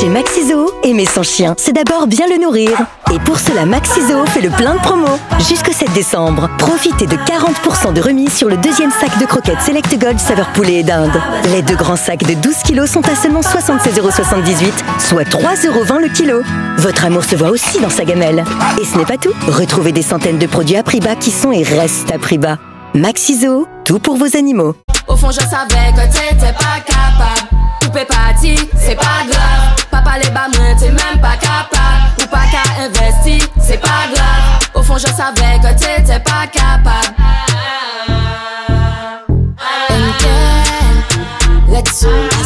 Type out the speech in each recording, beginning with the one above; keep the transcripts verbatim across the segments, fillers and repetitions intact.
Maxiso, aimer son chien, c'est d'abord bien le nourrir. Et pour cela, Maxiso fait le plein de promos. Jusqu'au sept décembre, profitez de quarante pour cent de remise sur le deuxième sac de croquettes Select Gold saveur poulet et dinde. Les deux grands sacs de douze kilos sont à seulement soixante-seize euros soixante-dix-huit, soit trois euros vingt le kilo. Votre amour se voit aussi dans sa gamelle. Et ce n'est pas tout. Retrouvez des centaines de produits à prix bas qui sont et restent à prix bas. Maxiso, tout pour vos animaux. Au fond, je savais que t'étais pas capable. Tout est parti, c'est pas grave. Papa les bas, mais t'es même pas capable. Ou pas qu'à investir, c'est pas grave. Au fond, je savais que t'étais pas capable. M K, let's go.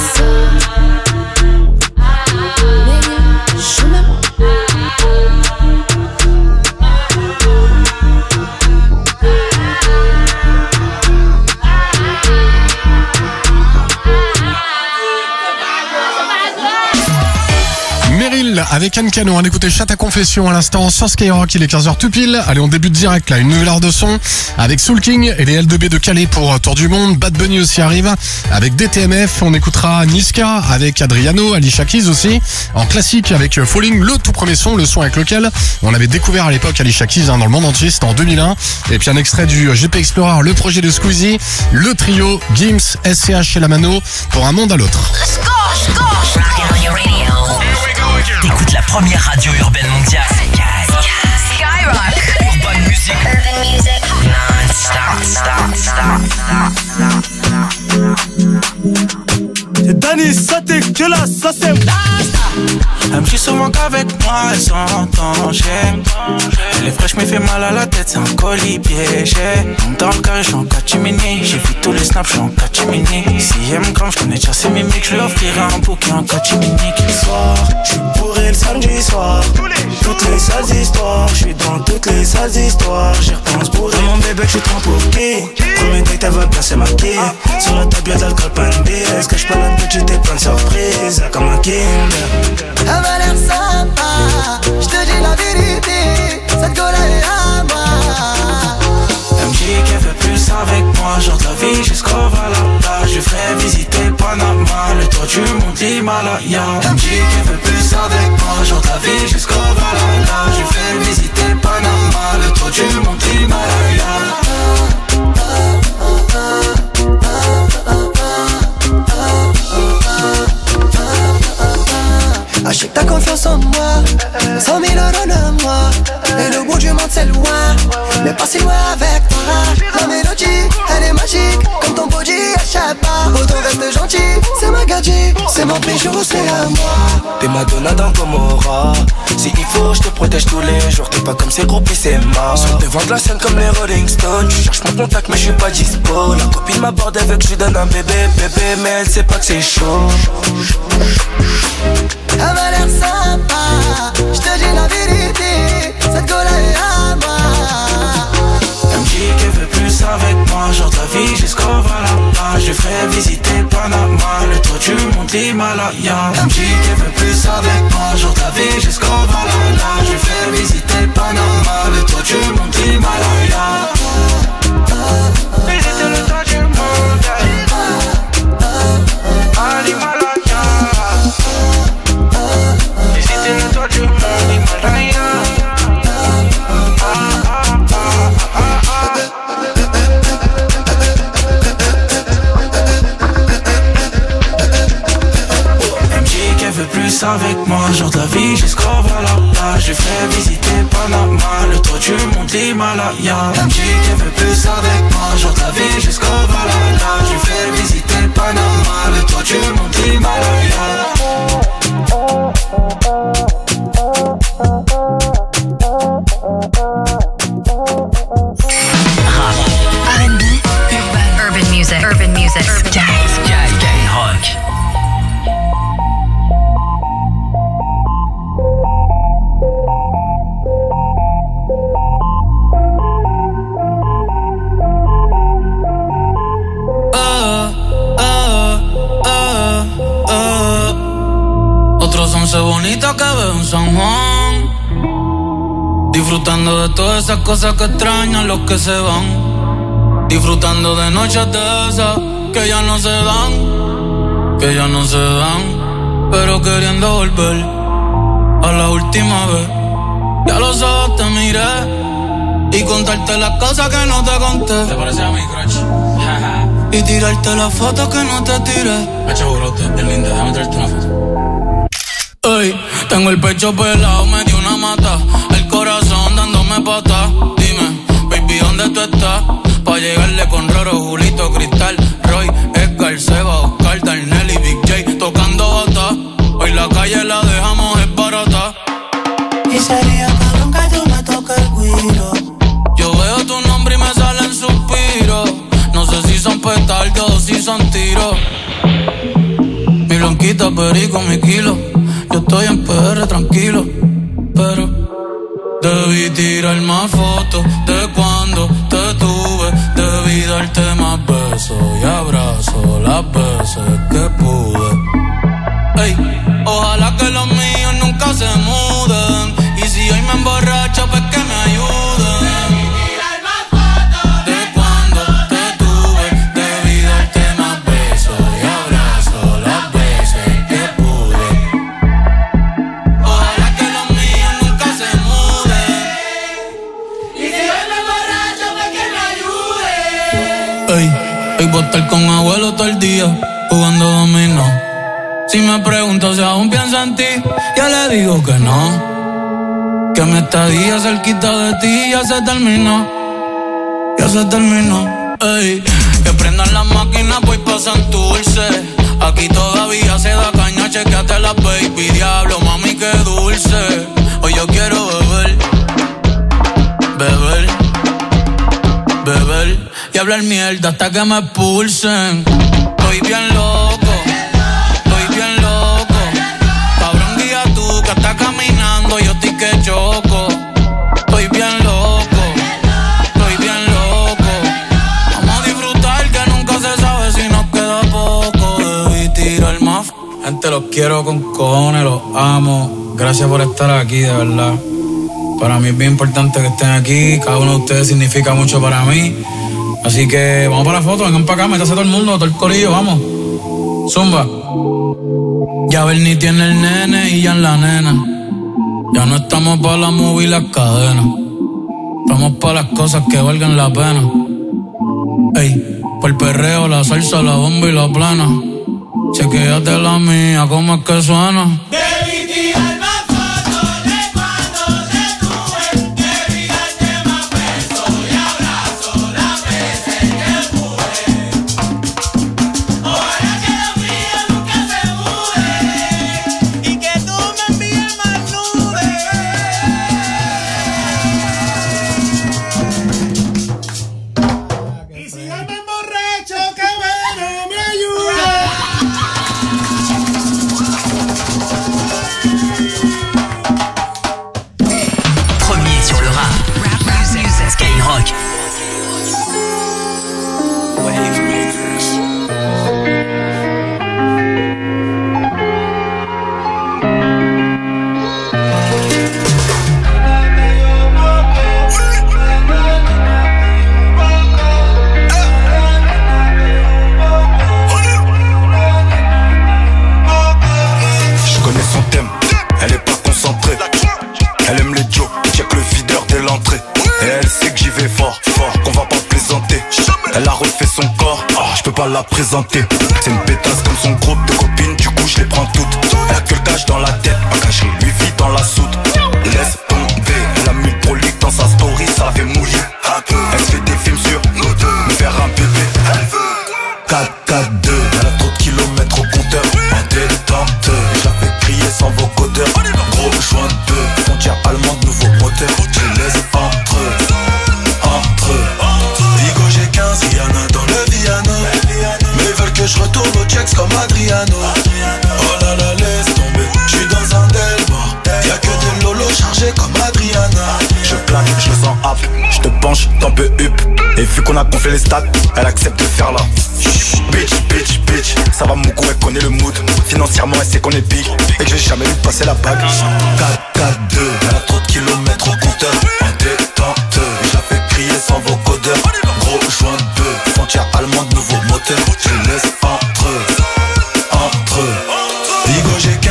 Avec Anne Cano, on écoutait Chat à confession à l'instant sur Skyrock, il est quinze heures tout pile. Allez, on débute direct là, une nouvelle heure de son avec Soul King et les L deux B de Calais pour Tour du Monde. Bad Bunny aussi arrive avec D T M F. On écoutera Niska avec Adriano, Alicia Keys aussi. En classique avec Falling, le tout premier son, le son avec lequel on avait découvert à l'époque Alicia Keys hein, dans le monde entier, c'était en deux mille un. Et puis un extrait du G P Explorer, le projet de Squeezie, le trio Gims, S C H et La Mano pour un monde à l'autre. Let's go, let's go. T'écoutes la première radio urbaine mondiale. Skyrock. Urban Music. Urban Music. Non-stop, stop, stop, stop. C'est Danny, ça dégueulasse, ça c'est elle me dit souvent qu'avec moi elle s'entend. Elle est fraîche mais fait mal à la tête, c'est un colis piégé. Dans le carré, j'suis en catimini. J'ai vu tous les snaps, j'suis en catimini. Si elle me crame, j'connais déjà ses mimiques. J'lui offrirai un bouquet en catimini. Soir, j'suis bourré le samedi soir. Toutes les sales histoires, j'suis dans toutes les sales histoires. J'y repense bourré, mon bébé j'suis trop pour qui. Premier date, elle va bien se maquiller. Sur la table y'a de l'alcool, pas une bise. Cache pas la bitch, j'étais plein de surprises. Comme un kinder. Elle m'a l'air sympa, je te dis la vérité, cette gueule est à moi. Elle me dit qu'elle veut plus avec moi, genre de la vie jusqu'au Valhalla. Je ferai visiter Panama, le toit du monde l'Himalaya. Elle me dit qu'elle veut plus avec moi, genre de la vie jusqu'au Valhalla. Je ferai visiter Panama, le toit du monde l'Himalaya. Achète ta confiance en moi, cent mille euros de moi. Et le bout du monde c'est loin, mais pas si loin avec toi. La mélodie, elle est magique, comme ton body, achète pas. Autant reste gentil, c'est ma gadget, c'est mon bijou, c'est à moi. T'es Madonna dans Gomorrah. Si il faut, je te protège tous les jours. T'es pas comme ces groupies, c'est mort. Sur le devant de la scène comme les Rolling Stones. Tu cherches mon contact, mais je suis pas dispo. La copine m'aborde avec, je lui donne un bébé, bébé, mais elle sait pas que c'est chaud. Elle m'a l'air sympa, je te dis la vérité, cette gueule est à moi. Elle me dit qu'elle veut plus avec moi, genre de la vie jusqu'au Valhalla. Je ferai visiter Panama, le toit du monde l'Himalaya. Elle me dit qu'elle veut plus avec moi, genre de la vie jusqu'au Valhalla. Je ferai visiter Panama, le toit du monde l'Himalaya. Visiter le toit du monde, à l'Himalaya. Visiter le toit du monde, l'Himalaya. Plus avec moi, genre de la vie jusqu'au Valhalla. Je ferai visiter Panama, le toit du monde l'Himalaya. Elle me dit qu'elle veut plus avec moi, genre de la vie jusqu'au Valhalla. Je ferai visiter Panama, le toit du monde l'Himalaya. R and B, urban, urban music, urban music, Sky, Sky, Skyrock. Bonita que veo en San Juan, disfrutando de todas esas cosas que extrañan los que se van, disfrutando de noches de esas que ya no se dan, que ya no se dan. pero queriendo volver a la última vez. Ya los ojos te miré y contarte las cosas que no te conté. ¿Te parece a mi crush? Y tirarte las fotos que no te tiré. Pecho brote, es linda, déjame traerte una foto. Ey, tengo el pecho pelado, me dio una mata. El corazón dándome patas. Dime, baby, ¿dónde tú estás? Pa' llegarle con Roro, Julito, Cristal, Roy, Edgar, Seba, Oscar, Darnell y Big J tocando bata. Hoy la calle la dejamos es barata. Y sería cabrón que tú me toques el guiro. Yo veo tu nombre y me salen suspiros. No sé si son petardos o si son tiros. Mi blanquita, perico, mi kilo. Yo estoy en P R tranquilo, pero debí tirar más fotos de cuando te tuve. Debí darte más besos y abrazos las veces que pude. Ey, ojalá que los míos nunca se muden. Y si hoy me emborracho, pues que me ayuden. Debí tirar más fotos de cuando te tuve. Debí darte más besos y abrazos las veces que pude. Ojalá que los míos nunca se muden. Y si hoy me emborracho, pues que me ayuden. Ey, hoy voy a estar con abuelo todo el día jugando dominó. Si me pregunto si aún pienso en ti, yo le digo que no. Que mi estadía cerquita de ti ya se terminó. Ya se terminó. Ey, que prendan las máquinas, voy pa' Santurce. Aquí todavía se da caña, chequeate la baby. Diablo, mami, qué dulce. Hoy yo quiero beber, beber, beber y hablar mierda hasta que me expulsen. Estoy bien loco. Que está caminando, yo estoy que choco. Estoy bien loco, estoy bien loco. Vamos a disfrutar que nunca se sabe si nos queda poco. Debí tirar más. Gente, los quiero con cojones, los amo. Gracias por estar aquí, de verdad. Para mí es bien importante que estén aquí. Cada uno de ustedes significa mucho para mí. Así que vamos para la foto, vengan para acá, métase todo el mundo, todo el corillo, vamos. Zumba. Ya Bernie tiene el nene y ya en la nena. Ya no estamos para la movie y las cadenas. Estamos para las cosas que valgan la pena. Ey, por el perreo, la salsa, la bomba y la plana. Chequéate la mía, ¿cómo es que suena? Debí tirar más fotos de cuando te tuve. Debí darte más besos y abrazos las veces que pude. Ojalá que los míos nunca se muden y que tú me envíes más nubes. Y si yo me emborracho, que bueno me ayude. Premier sur le rap. Rap music. Skyrock. Wave makers. Je connais son thème, elle est pas concentrée. Elle aime les jokes, check le videur dès l'entrée. Et elle sait que j'y vais fort, fort, qu'on va pas plaisanter. Elle a refait son corps, ah, je peux pas la présenter. C'est une pétasse comme son groupe de copines, du coup je les prends toutes. Elle a que le cash dans la tête, un caché lui vit dans la soude. Laisse tomber, elle a mis le prolique dans sa story, ça fait mouiller un peu. Elle se fait des films sur nous deux, me faire un bébé. Elle veut quatre quatre deux, elle a trop de kilomètres au compteur. En détente, je la fais crier sans vocodeur. Gros joint de peu, frontière allemande, nouveau moteur. Je les laisse entre eux, entre eux. Vigo j'ai quinze, Rihanna dans le Viano. Mais ils veulent que je retourne au Jacks comme Adriano. Oh là là, laisse tomber, je suis dans un Delmore. Y'a que des lolos chargés comme Adriana. Je plane, je le sens hap, je te penche, t'en peux up. Et vu qu'on a gonflé les stats, elle accepte de faire la bitch, bitch, bitch. Ça va mon goût, elle connaît le mood. Financièrement, elle sait qu'on est big et que j'ai jamais vu passer la bague. quatre quatre deux, elle a trop de kilomètres au compteur. En détente, je la fais crier sans vocodeur. Gros joint de peu, frontière allemande, nouveau moteur. Je les laisse entre eux, entre eux. Vigo j'ai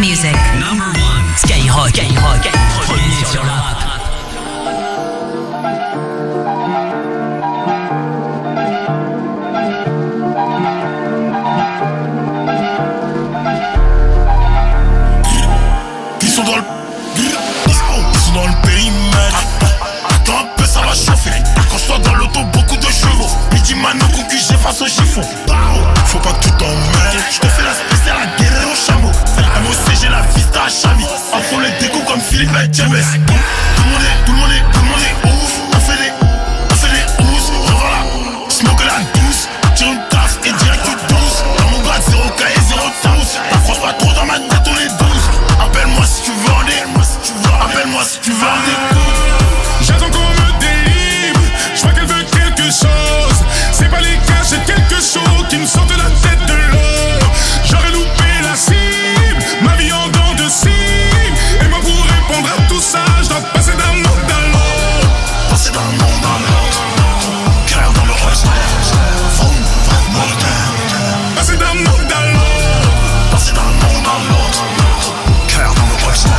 music. Number one. Skyrock. Skyrock. Premier sur le rap. Ils sont dans le... Ils sont dans le périmètre. Attends un peu, ça va chauffer. Quand je sois dans l'auto, beaucoup de chevaux. Midi Mano, concu, j'efface au chiffon. Faut pas que tu t'emmêles. Je te fais la spéciale à guérir au chameau. M O C, j'ai la vista à Chami. Entre les décos comme Philippe et James. Tout le monde est, tout le monde est, tout le monde est ouf. On fait des, on fait des housses. Revoilà, smoke la douce. Tire une tasse et direct tu douce. Dans mon grade, zéro K et zéro touce. T'approches pas trop dans ma tête, on est douze. Appelle-moi si tu veux en des, appelle-moi si tu veux en des. J'attends qu'on me délivre. Je vois qu'elle veut quelque chose. C'est pas les cas, c'est quelque chose qui me sort de la tête de l'eau. J'aurais loupé la cible, ma vie en dents de cible. Et moi pour répondre à tout ça, je dois passer d'un monde à l'autre. Passer d'un monde à l'autre. Carrière dans le reste. Passer d'un monde à l'autre. Passer d'un monde à l'autre. Carrière dans le reste.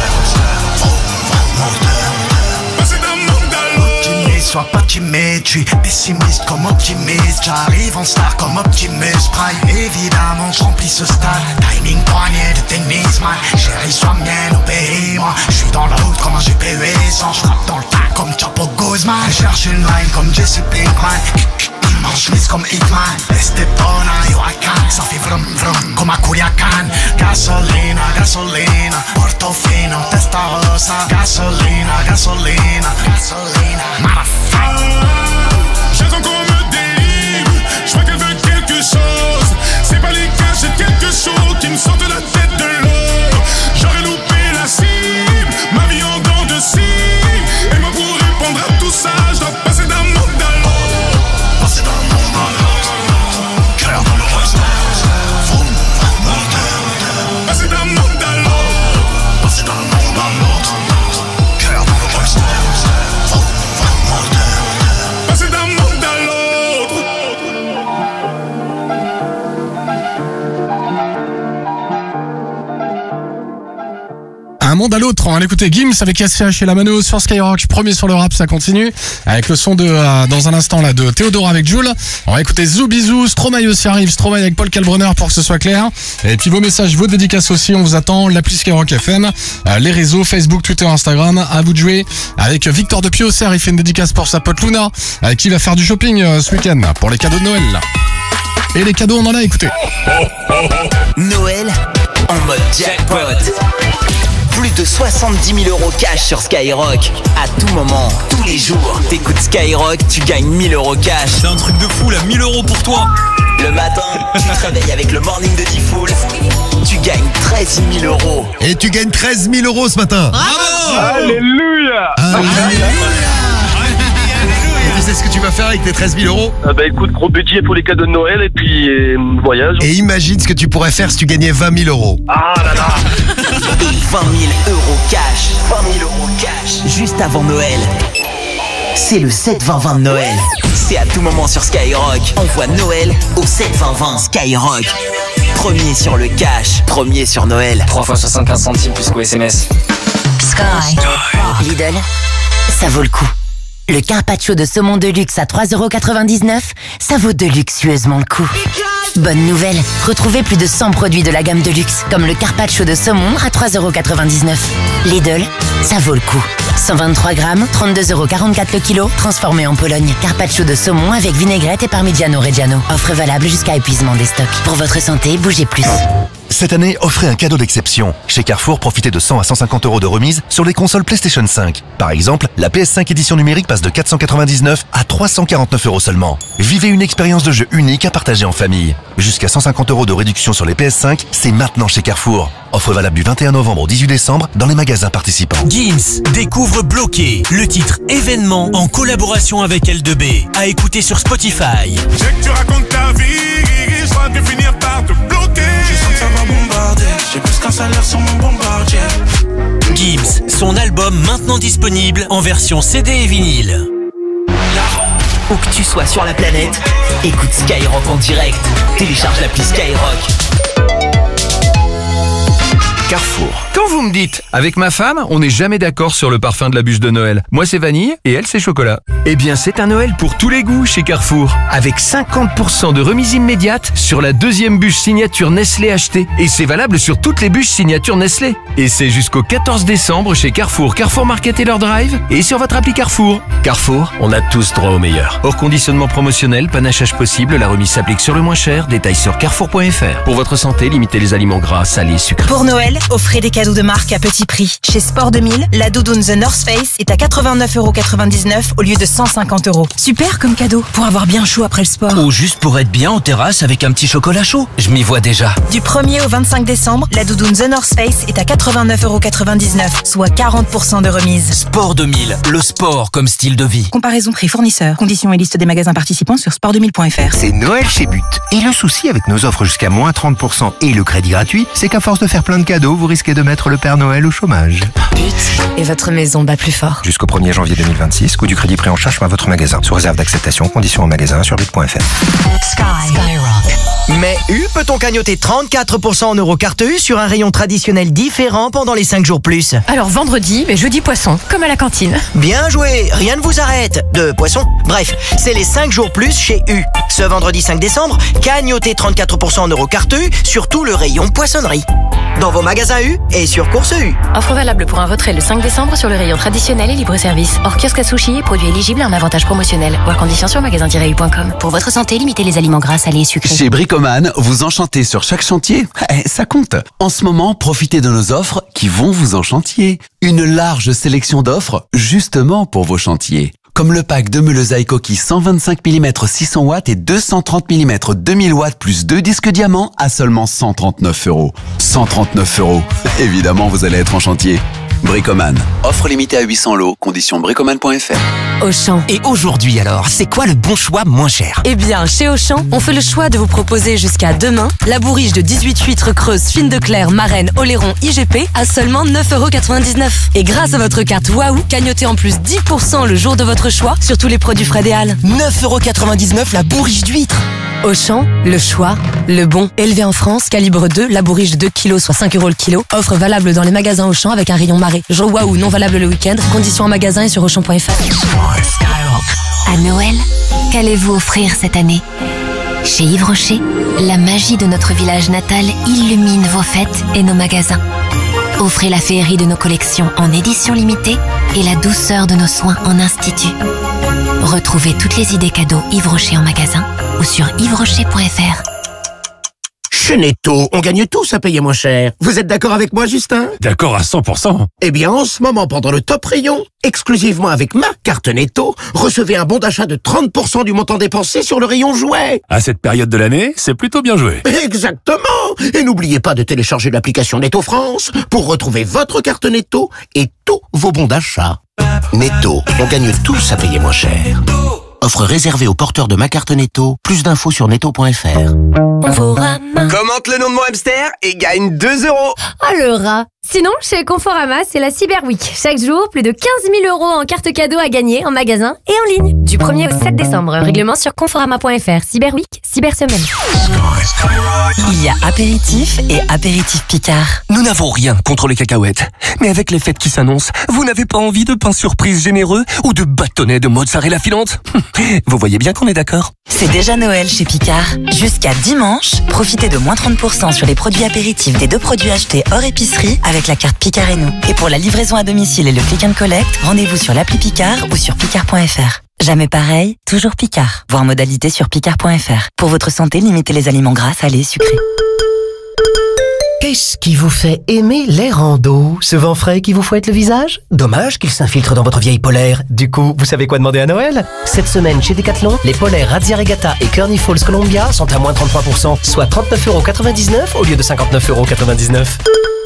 Passer d'un monde à l'autre. Optimiste, sois pas timide, je suis pessimiste comme optimiste. J'arrive en star comme Optimus Prime. Évidemment, je remplis ce stade. Timing poignet de tennis, man. Chérie, sois mienne, obéis-moi. Je suis dans la route comme un G P U sans. Je frappe dans le tas comme Chapo Guzman. Je cherche une line comme Jesse Pinkman. Immense chemise comme Hitman. Estepona, Joaquin. Ça fait vrum vrum comme à Culiacan. Gasolina, gasolina. Portofino, testarossa. Gasolina, gasolina, gasolina. Motherfucker. J'attends qu'on me délivre. Je vois qu'elle veut quelque chose. C'est pas les cas, c'est quelque chose qui me sort de la tête de l'eau. J'aurais loupé la cible, ma vie en dents de cible. Et moi pour répondre à tout ça, je dois passer d'un monde à l'autre. Passer d'un monde à l'autre. Carrière dans le reste. Passer d'un monde à l'autre. Passer d'un monde à l'autre. Carrière dans le reste. Passer d'un monde à l'autre. Un monde à l'autre, on va écouter Gims avec S C H et la Mano sur Skyrock, premier sur le rap, ça continue avec le son de euh, dans un instant là de Théodora avec Jules. On va écouter Zoubizou, Stromae aussi arrive, Stromae avec Paul Kalbrunner pour que ce soit clair. Et puis vos messages, vos dédicaces aussi, on vous attend, l'appli Skyrock F M, euh, les réseaux Facebook, Twitter, Instagram, à vous de jouer avec Victor de Piaucer, il fait une dédicace pour sa pote Luna, avec qui va faire du shopping euh, ce week-end pour les cadeaux de Noël. Et les cadeaux on en a écouté. Noël en mode jackpot. Plus de soixante-dix mille euros cash sur Skyrock. À tout moment, tous les jours. T'écoutes Skyrock, tu gagnes mille euros cash. C'est un truc de fou là, mille euros pour toi. Le matin, tu te réveilles avec le morning de Diffoul. Tu gagnes treize mille euros. Et tu gagnes treize mille euros ce matin. Bravo. Alléluia. Alléluia. Et tu sais ce que tu vas faire avec tes treize mille euros? Ah bah écoute, gros budget pour les cadeaux de Noël et puis euh, voyage. Et imagine ce que tu pourrais faire si tu gagnais vingt mille euros. Ah là là. Et vingt mille euros cash. vingt mille euros cash. Juste avant Noël. C'est le sept vingt vingt de Noël. C'est à tout moment sur Skyrock. Envoie Noël au sept vingt vingt Skyrock. Premier sur le cash. Premier sur Noël. trois fois soixante-quinze centimes plus qu'au S M S. Sky. Lidl, ça vaut le coup. Le carpaccio de saumon de luxe à trois euros quatre-vingt-dix-neuf, ça vaut de luxueusement le coup. Bonne nouvelle, retrouvez plus de cent produits de la gamme de luxe, comme le carpaccio de saumon à trois euros quatre-vingt-dix-neuf. Lidl, ça vaut le coup. cent vingt-trois grammes, trente-deux euros quarante-quatre le kilo, transformé en Pologne. Carpaccio de saumon avec vinaigrette et parmigiano reggiano. Offre valable jusqu'à épuisement des stocks. Pour votre santé, bougez plus. Cette année, offrez un cadeau d'exception. Chez Carrefour, profitez de cent à cent cinquante euros de remise sur les consoles PlayStation cinq. Par exemple, la P S cinq édition numérique passe de quatre cent quatre-vingt-dix-neuf à trois cent quarante-neuf euros seulement. Vivez une expérience de jeu unique à partager en famille. Jusqu'à cent cinquante euros de réduction sur les P S cinq, c'est maintenant chez Carrefour. Offre valable du vingt et un novembre au dix-huit décembre dans les magasins participants. Gims découvre Bloqué, le titre événement en collaboration avec L deux B. À écouter sur Spotify. J'ai que tu racontes ta vie, je crois que finir par te bloquer. Je sens que ça va bombarder, j'ai plus qu'un salaire sur mon bombardier. Gims, son album maintenant disponible en version C D et vinyle. Où que tu sois sur la planète, écoute Skyrock en direct. Télécharge l'appli Skyrock. Carrefour. Quand vous me dites, avec ma femme, on n'est jamais d'accord sur le parfum de la bûche de Noël. Moi c'est vanille et elle c'est chocolat. Eh bien c'est un Noël pour tous les goûts chez Carrefour. Avec cinquante pour cent de remise immédiate sur la deuxième bûche signature Nestlé achetée. Et c'est valable sur toutes les bûches signature Nestlé. Et c'est jusqu'au quatorze décembre chez Carrefour, Carrefour Market et leur Drive et sur votre appli Carrefour. Carrefour, on a tous droit au meilleur. Hors conditionnement promotionnel, panachage possible, la remise s'applique sur le moins cher. Détails sur carrefour point f r. Pour votre santé, limitez les aliments gras, salés, sucrés. Pour Noël, offrez des cadeaux de marque à petit prix. Chez Sport deux mille, la doudoune The North Face est à quatre-vingt-neuf euros quatre-vingt-dix-neuf au lieu de cent cinquante euros. Super comme cadeau pour avoir bien chaud après le sport. Ou juste pour être bien en terrasse avec un petit chocolat chaud. Je m'y vois déjà. Du premier au vingt-cinq décembre, la doudoune The North Face est à quatre-vingt-neuf euros quatre-vingt-dix-neuf, soit quarante pour cent de remise. Sport deux mille, le sport comme style de vie. Comparaison prix fournisseur. Conditions et liste des magasins participants sur sport deux mille point f r. C'est Noël chez But. Et le souci avec nos offres jusqu'à moins trente pour cent et le crédit gratuit, c'est qu'à force de faire plein de cadeaux, vous risquez de mettre le Père Noël au chômage. But et votre maison bat plus fort. Jusqu'au premier janvier deux mille vingt-six, coût du crédit pris en charge par votre magasin. Sous réserve d'acceptation, conditions en magasin sur but point f r. Mais U peut-on cagnoter trente-quatre pour cent en euros carte U sur un rayon traditionnel différent pendant les cinq jours plus? Alors vendredi, mais jeudi poisson, comme à la cantine. Bien joué, rien ne vous arrête. De poisson. Bref, c'est les cinq jours plus chez U. Ce vendredi cinq décembre, cagnotez trente-quatre pour cent en euros carte U sur tout le rayon poissonnerie. Dans vos magasins U et sur Course U. Offre valable pour un retrait le cinq décembre sur le rayon traditionnel et libre-service. Hors kiosque à sushi et produits éligibles à un avantage promotionnel. Voir conditions sur magasin tiret u point com. Pour votre santé, limitez les aliments gras, salés et sucrés. Chez Bricoman, vous enchantez sur chaque chantier. Eh, ça compte. En ce moment, profitez de nos offres qui vont vous enchantier. Une large sélection d'offres justement pour vos chantiers. Comme le pack de meules Aikoki cent vingt-cinq millimètres six cents watts et deux cent trente millimètres deux mille watts plus deux disques diamants à seulement cent trente-neuf euros. cent trente-neuf euros. Évidemment, vous allez être en chantier. Bricoman. Offre limitée à huit cents lots. Conditions bricoman point f r. Auchan. Et aujourd'hui alors, c'est quoi le bon choix moins cher? Eh bien, chez Auchan, on fait le choix de vous proposer jusqu'à demain la bourriche de dix-huit huîtres creuses fines de Claire, Marraine, Oléron, I G P à seulement neuf euros quatre-vingt-dix-neuf. Et grâce à votre carte Waouh, cagnotez en plus dix pour cent le jour de votre choix sur tous les produits Fred et Al. neuf euros quatre-vingt-dix-neuf la bourriche d'huîtres. Auchan, le choix, le bon. Élevé en France, calibre deux, la bourriche de deux kilos, soit cinq euros le kilo. Offre valable dans les magasins Auchan avec un rayon marée. Jour Waouh, non valable le week-end. Conditions en magasin et sur auchan point f r. À Noël, qu'allez-vous offrir cette année? Chez Yves Rocher, la magie de notre village natal illumine vos fêtes et nos magasins. Offrez la féerie de nos collections en édition limitée et la douceur de nos soins en institut. Retrouvez toutes les idées cadeaux Yves Rocher en magasin ou sur yves rocher point f r. Chez Netto, on gagne tous à payer moins cher. Vous êtes d'accord avec moi, Justin? D'accord à cent pour cent. Eh bien, en ce moment, pendant le top rayon, exclusivement avec ma carte Netto, recevez un bon d'achat de trente pour cent du montant dépensé sur le rayon jouets. À cette période de l'année, c'est plutôt bien joué. Exactement. Et n'oubliez pas de télécharger l'application Netto France pour retrouver votre carte Netto et tous vos bons d'achat. Netto, on gagne tous à payer moins cher. Offre réservée aux porteurs de ma carte Netto. Plus d'infos sur netto point f r. Commente le nom de mon hamster et gagne deux euros. Oh le rat. Sinon, chez Conforama, c'est la Cyber Week. Chaque jour, plus de quinze mille euros en carte cadeau à gagner en magasin et en ligne. Du premier au sept décembre. Règlement sur conforama point f r. Cyber Week, Cyber Semaine. Il y a apéritif et apéritif Picard. Nous n'avons rien contre les cacahuètes. Mais avec les fêtes qui s'annoncent, vous n'avez pas envie de pain surprise généreux ou de bâtonnets de mozzarella filante? Vous voyez bien qu'on est d'accord. C'est déjà Noël chez Picard. Jusqu'à dimanche, profitez de moins trente pour cent sur les produits apéritifs des deux produits achetés hors épicerie avec la carte Picard et nous. Et pour la livraison à domicile et le click and collect, rendez-vous sur l'appli Picard ou sur picard point f r. Jamais pareil, toujours Picard. Voir modalité sur picard point f r. Pour votre santé, limitez les aliments gras, salés, sucrés. Qu'est-ce qui vous fait aimer les randos? Ce vent frais qui vous fouette le visage? Dommage qu'il s'infiltre dans votre vieille polaire. Du coup, vous savez quoi demander à Noël? Cette semaine, chez Decathlon, les polaires Razzia Regatta et Kearney Falls Columbia sont à moins trente-trois pour cent, soit trente-neuf euros quatre-vingt-dix-neuf au lieu de cinquante-neuf euros quatre-vingt-dix-neuf.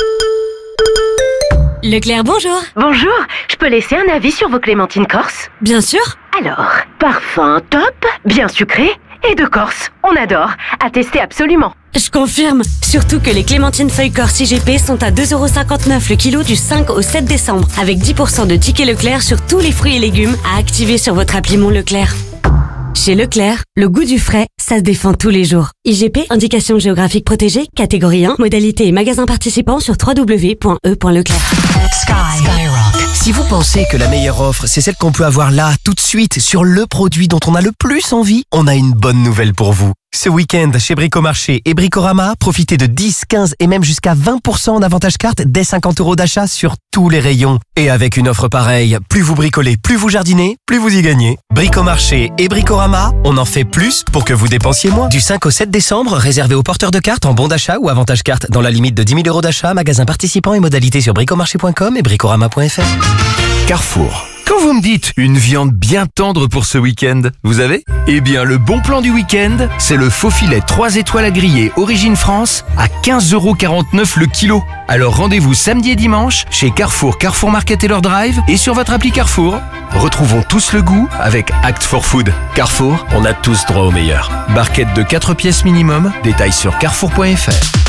Leclerc, bonjour. Bonjour, je peux laisser un avis sur vos clémentines corse? Bien sûr. Alors, parfum top, bien sucré et de Corse. On adore. À tester absolument. Je confirme. Surtout que les clémentines feuilles corse I G P sont à deux euros cinquante-neuf le kilo du cinq au sept décembre. Avec dix pour cent de tickets Leclerc sur tous les fruits et légumes à activer sur votre appli Mon Leclerc. Chez Leclerc, le goût du frais, ça se défend tous les jours. I G P, indication géographique protégée, catégorie un, modalité et magasin participant sur w w w point e point leclerc. Sky. Skyrock. Si vous pensez que la meilleure offre, c'est celle qu'on peut avoir là, tout de suite, sur le produit dont on a le plus envie, on a une bonne nouvelle pour vous. Ce week-end, chez Bricomarché et Bricorama, profitez de dix, quinze et même jusqu'à vingt pour cent en avantage carte dès cinquante euros d'achat sur tous les rayons. Et avec une offre pareille, plus vous bricolez, plus vous jardinez, plus vous y gagnez. Bricomarché et Bricorama, on en fait plus pour que vous dépensiez moins. Du cinq au sept décembre, réservé aux porteurs de cartes en bon d'achat ou avantage carte dans la limite de dix mille euros d'achat, magasin participant et modalités sur bricomarché point com et bricorama point f r. Carrefour. Quand vous me dites une viande bien tendre pour ce week-end, vous avez ? Eh bien, le bon plan du week-end, c'est le faux filet trois étoiles à griller Origine France à quinze euros quarante-neuf le kilo. Alors rendez-vous samedi et dimanche chez Carrefour, Carrefour Market et leur drive et sur votre appli Carrefour. Retrouvons tous le goût avec Act for Food. Carrefour, on a tous droit au meilleur. Barquette de quatre pièces minimum, détails sur carrefour point f r.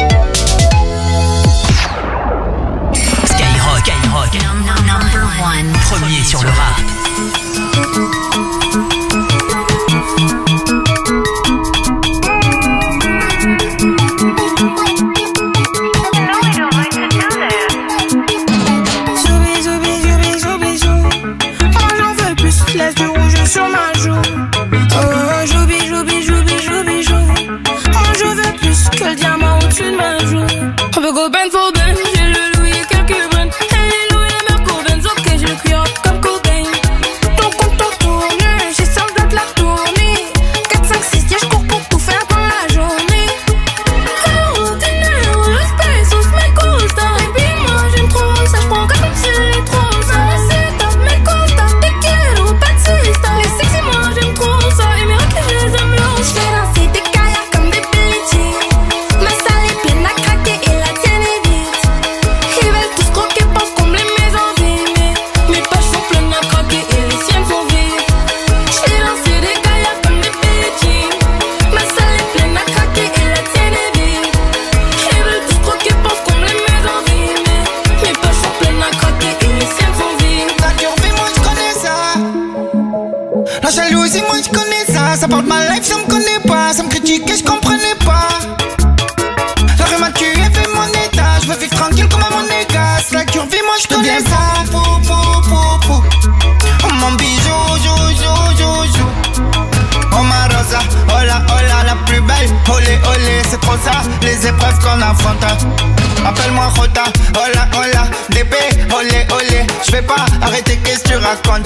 Premier sur le rap. Zoubi, zoubi, zoubi, zoubi, zou. Oh, j'en veux plus, laisse du rouge sur ma joue. Oh, joubi, joubi, joubi, joubi, jou. Oh, je veux plus que le diamant au-dessus de ma joue. On peut go ben for ben, j'ai le louis et quelques bennes. Ça porte ma life, ça me connaît pas. Ça me critique et je comprenais pas. La rue m'a tué, fait mon état. Je veux vivre tranquille comme un monégas. La curvie, moi je connais ça. Pou, pou, pou, pou. Oh mon bijou, jou, jou, jou, jou. Oh ma rosa, oh la, oh la, la plus belle. Olé, olé, c'est trop ça. Les épreuves qu'on affronte. Appelle-moi Jota, oh la, oh la. D P, olé, olé. Je vais pas arrêter, qu'est-ce que tu racontes?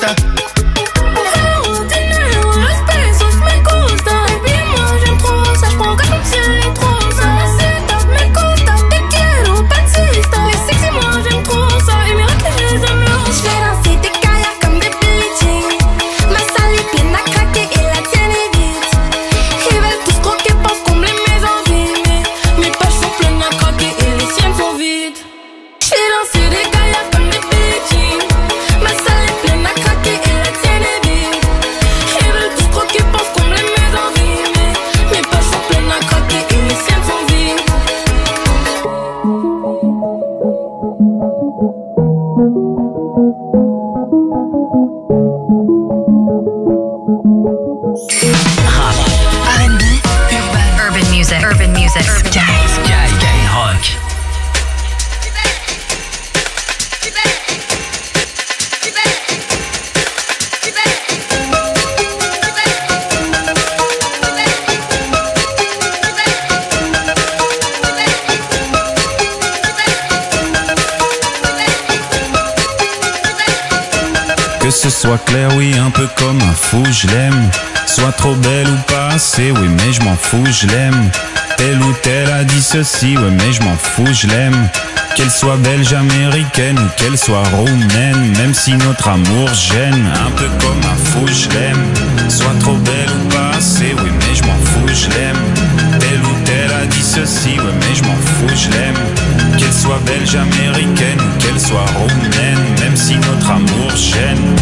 Que ce soit clair, oui, un peu comme un fou, je l'aime. Soit trop belle ou pas assez, oui, mais je m'en fous, je l'aime. Telle ou telle a dit ceci, ouais, mais je m'en fous, je l'aime. Qu'elle soit belge, américaine ou qu'elle soit roumaine, même si notre amour gêne, un peu comme un fou, je l'aime. Soit trop belle ou pas assez, oui, mais je m'en fous, je l'aime. Telle ou telle a dit ceci, ouais, mais je m'en fous, je l'aime. Qu'elle soit belge, américaine ou qu'elle soit roumaine, même si notre amour gêne.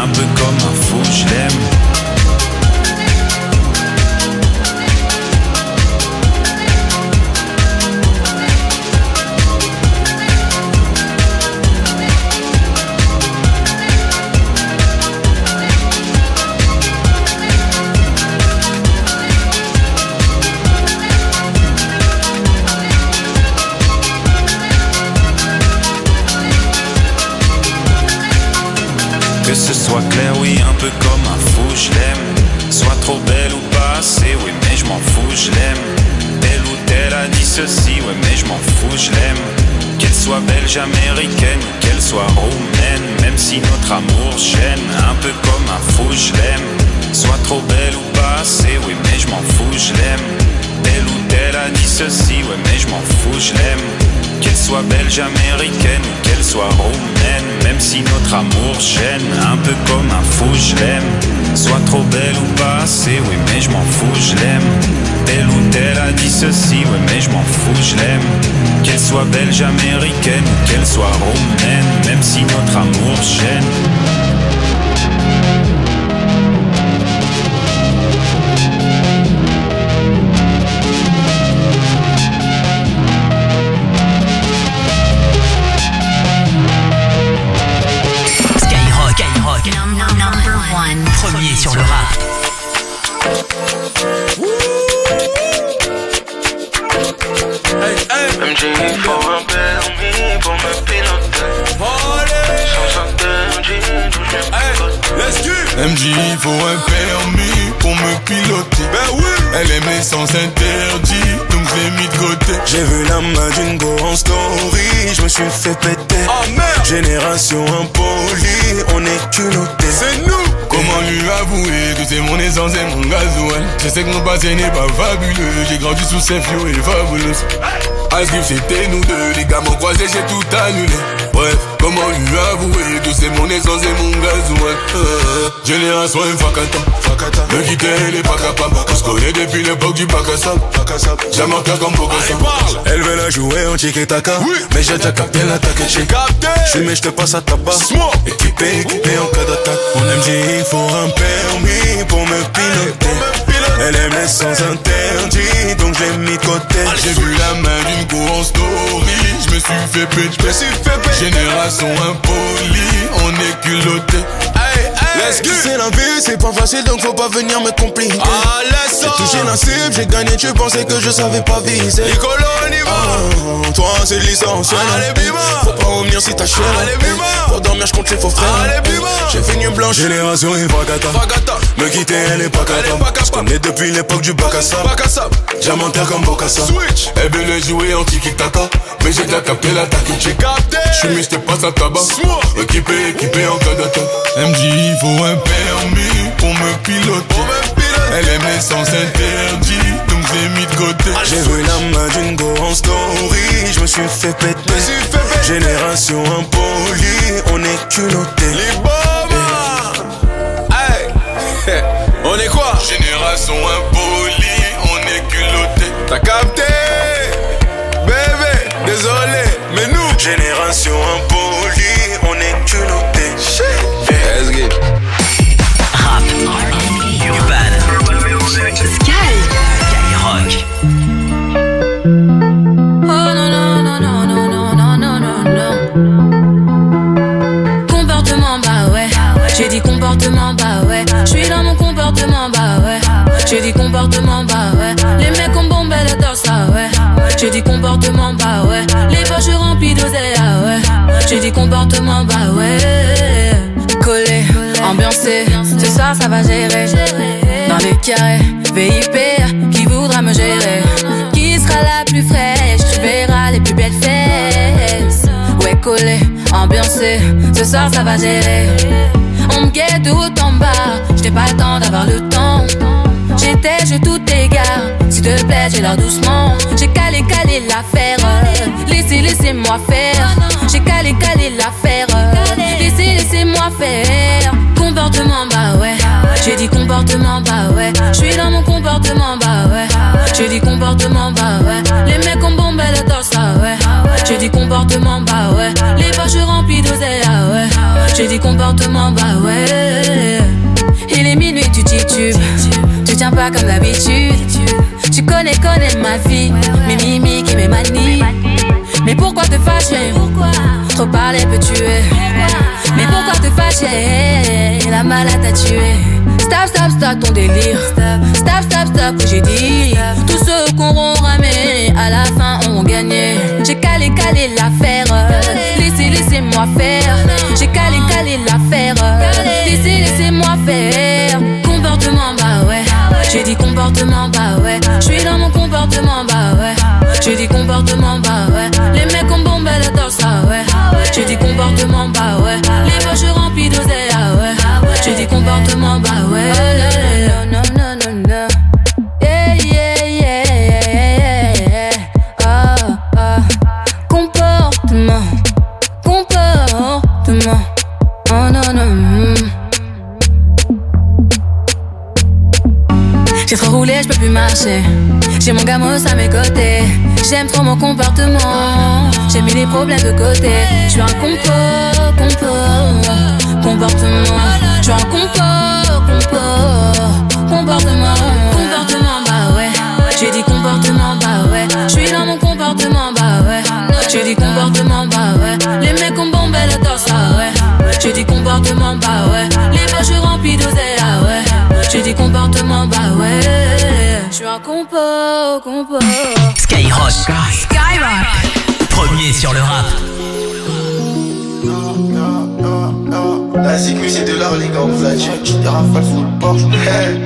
un peu comme un fou, je l'aime. Que ce soit clair, oui, un peu comme un fou, je l'aime. Soit trop belle ou pas assez, oui, mais je m'en fous, je l'aime. Telle ou telle a dit ceci, ouais, mais je m'en fous, je l'aime. Qu'elle soit belge, américaine, ou qu'elle soit roumaine, même si notre amour gêne, un peu comme un fou, je l'aime. Soit trop belle ou pas assez, oui, mais je m'en fous, je l'aime. Telle ou telle a dit ceci, ouais, mais je m'en fous, je l'aime. Qu'elle soit belge, américaine ou qu'elle soit roumaine, même si notre amour gêne, un peu comme un fou, je l'aime. Soit trop belle ou pas assez, oui, mais je m'en fous, je l'aime. Telle ou telle a dit ceci, oui, mais je m'en fous, je l'aime. Qu'elle soit belge, américaine ou qu'elle soit roumaine, même si notre amour gêne. Premier sur le rap. M J, il faut un permis pour me piloter. Sans interdit, d'où je pilote. M J, il faut un permis pour me piloter. Ben oui. Elle aimait sans interdit, donc je l'ai mis de côté. J'ai vu la main d'une go en story, je me suis fait péter. Oh merde. Génération impolie, on est culotté. C'est nous. Comment lui avouer que c'est mon essence et mon gasoil? Je sais que mon passé n'est pas fabuleux, j'ai grandi sous ces fio et fabuleuse. Ice Cube c'était nous deux, les gars m'ont croisé, j'ai tout annulé. Bref, comment lui avouer que c'est mon essence et mon gasoil? euh, Génération Fakata, me quitter elle est pas capable. On se connaît depuis l'époque du bac à sable. J'aime un cœur comme Bokassa. Elle veut la jouer en tiki-taka, oui. Mais j'ai déjà capté l'attaque. J'ai capté. J'suis mais j'te passe à tabac. Équipé, équipé en cas d'attaque. On M J, il faut un permis pour me piloter. Elle aime les sans interdit, donc je l'ai mis de côté. J'ai vu la main d'une go en story, je me suis fait péter. Génération impolie, on est culotté. Let's go. C'est la vie, c'est pas facile donc faut pas venir me compliquer. Ah, laisse ça. J'ai touché la cible, j'ai gagné, tu pensais que je savais pas viser. Nicolo, on y va. Oh, toi c'est licence. Allez, bima. Faut pas revenir si t'as chier. Allez, bima. Pour dormir, j'compte les faux frères. Allez, bima. J'ai fait une blanche. Génération et Fakata. Me quitter, elle est pas capable. J'connais depuis l'époque du bac à sable. Diamantaire comme Bokassa. Switch. Elle veut jouer en tiki-taka, mais j'ai déjà capté l'attaque. J'ai capté. J'suis mais j'te passe à tabac. Équipé, équipé en cas d'attaque. M J, il faut un permis pour me piloter. Elle aimait sans interdit, donc j'ai mis de côté. J'ai vu la main d'une go en story, je me suis fait péter. Génération impolie, on est culotté. Les bombes. Hey. On est quoi? Génération impolie, on est culotté. T'as capté? Bébé, désolé, mais nous. Génération impolie, on est culotté. Let's get Rap, Urban, Sky, Skyrock. Oh non non non non non non non non non. Comportement bah ouais. J'ai dit comportement bah ouais. J'suis dans mon comportement bah ouais. J'ai dit comportement bah ouais. Les mecs ont bombé le torse ah ouais. J'ai dit comportement bah ouais. Les poches remplies d'oseille ah ouais. J'ai dit comportement bah ouais. Collé, ambiancé, ce soir ça va gérer. Dans les carrés, V I P, qui voudra me gérer? Qui sera la plus fraîche? Tu verras les plus belles fesses. Ouais, collé, ambiancé, ce soir ça va gérer. On me guette tout en bas, j'n'ai pas le temps d'avoir le temps. J'étais, je tout égare, s'il te plaît, j'ai l'air doucement. J'ai calé, calé l'affaire, laissez, laissez-moi faire. J'ai calé, calé l'affaire, laissez, laissez-moi faire. Comportement, bah ouais. J'ai dit comportement, bah ouais. J'suis dans mon comportement, bah ouais. J'ai dit comportement, bah ouais. Les mecs ont bombé le torse, ah ouais. J'ai dit comportement, bah ouais. Les poches remplies d'oseille, ah ouais. Je te dis comportement, bah ouais. Il est minuit, tu titubes. Tu tiens pas comme d'habitude. Tu connais, connais ma vie, mes mimiques et mes manies. Mais pourquoi te fâcher? Trop parler peut tuer. Mais pourquoi te fâcher? La malade t'a tué. Stop, stop, stop ton délire. Stop, stop, stop, j'ai dit. Tous ceux qu'on auront ramé, à la fin ont gagné. J'ai calé, calé l'affaire. Laissez, laissez-moi faire. J'ai calé, calé l'affaire. Laissez, laissez-moi faire. Comportement, bah ouais. J'ai dit comportement, bah ouais. J'suis dans mon comportement, bah ouais. J'ai dit comportement, bah ouais. Les mecs ont bombé le torse, ah ouais. J'ai dit comportement, bah ouais. Les poches remplies d'oseille, ah ouais. J'ai dit comportement, bah ouais. Non, non, non, non. Yeah, yeah, yeah, yeah, yeah. Ah, ah. Comportement, comportement. Oh non, non. J'ai trop roulé, je peux plus marcher. J'ai mon gamos à mes côtés. J'aime trop mon comportement. J'ai mis les problèmes de côté. Je suis un compo, compo, comportement. Je suis un compo, compo, comportement. Comportement, bah ouais. J'ai dit comportement, bah ouais. Je suis dans mon comportement, bah ouais. J'ai dit comportement, bah ouais. Les mecs ont bombé le torse, ah ouais. J'ai dit comportement, bah ouais. Les poches remplies d'oseille, ah ouais. J'ai dit comportement, bah ouais. Je suis un compo, compo. Skyrock. Skyrock. Premier sur le rap. La sécu c'est de l'art les gars, on flatte. J'ai des rafales full Porsche. Hey.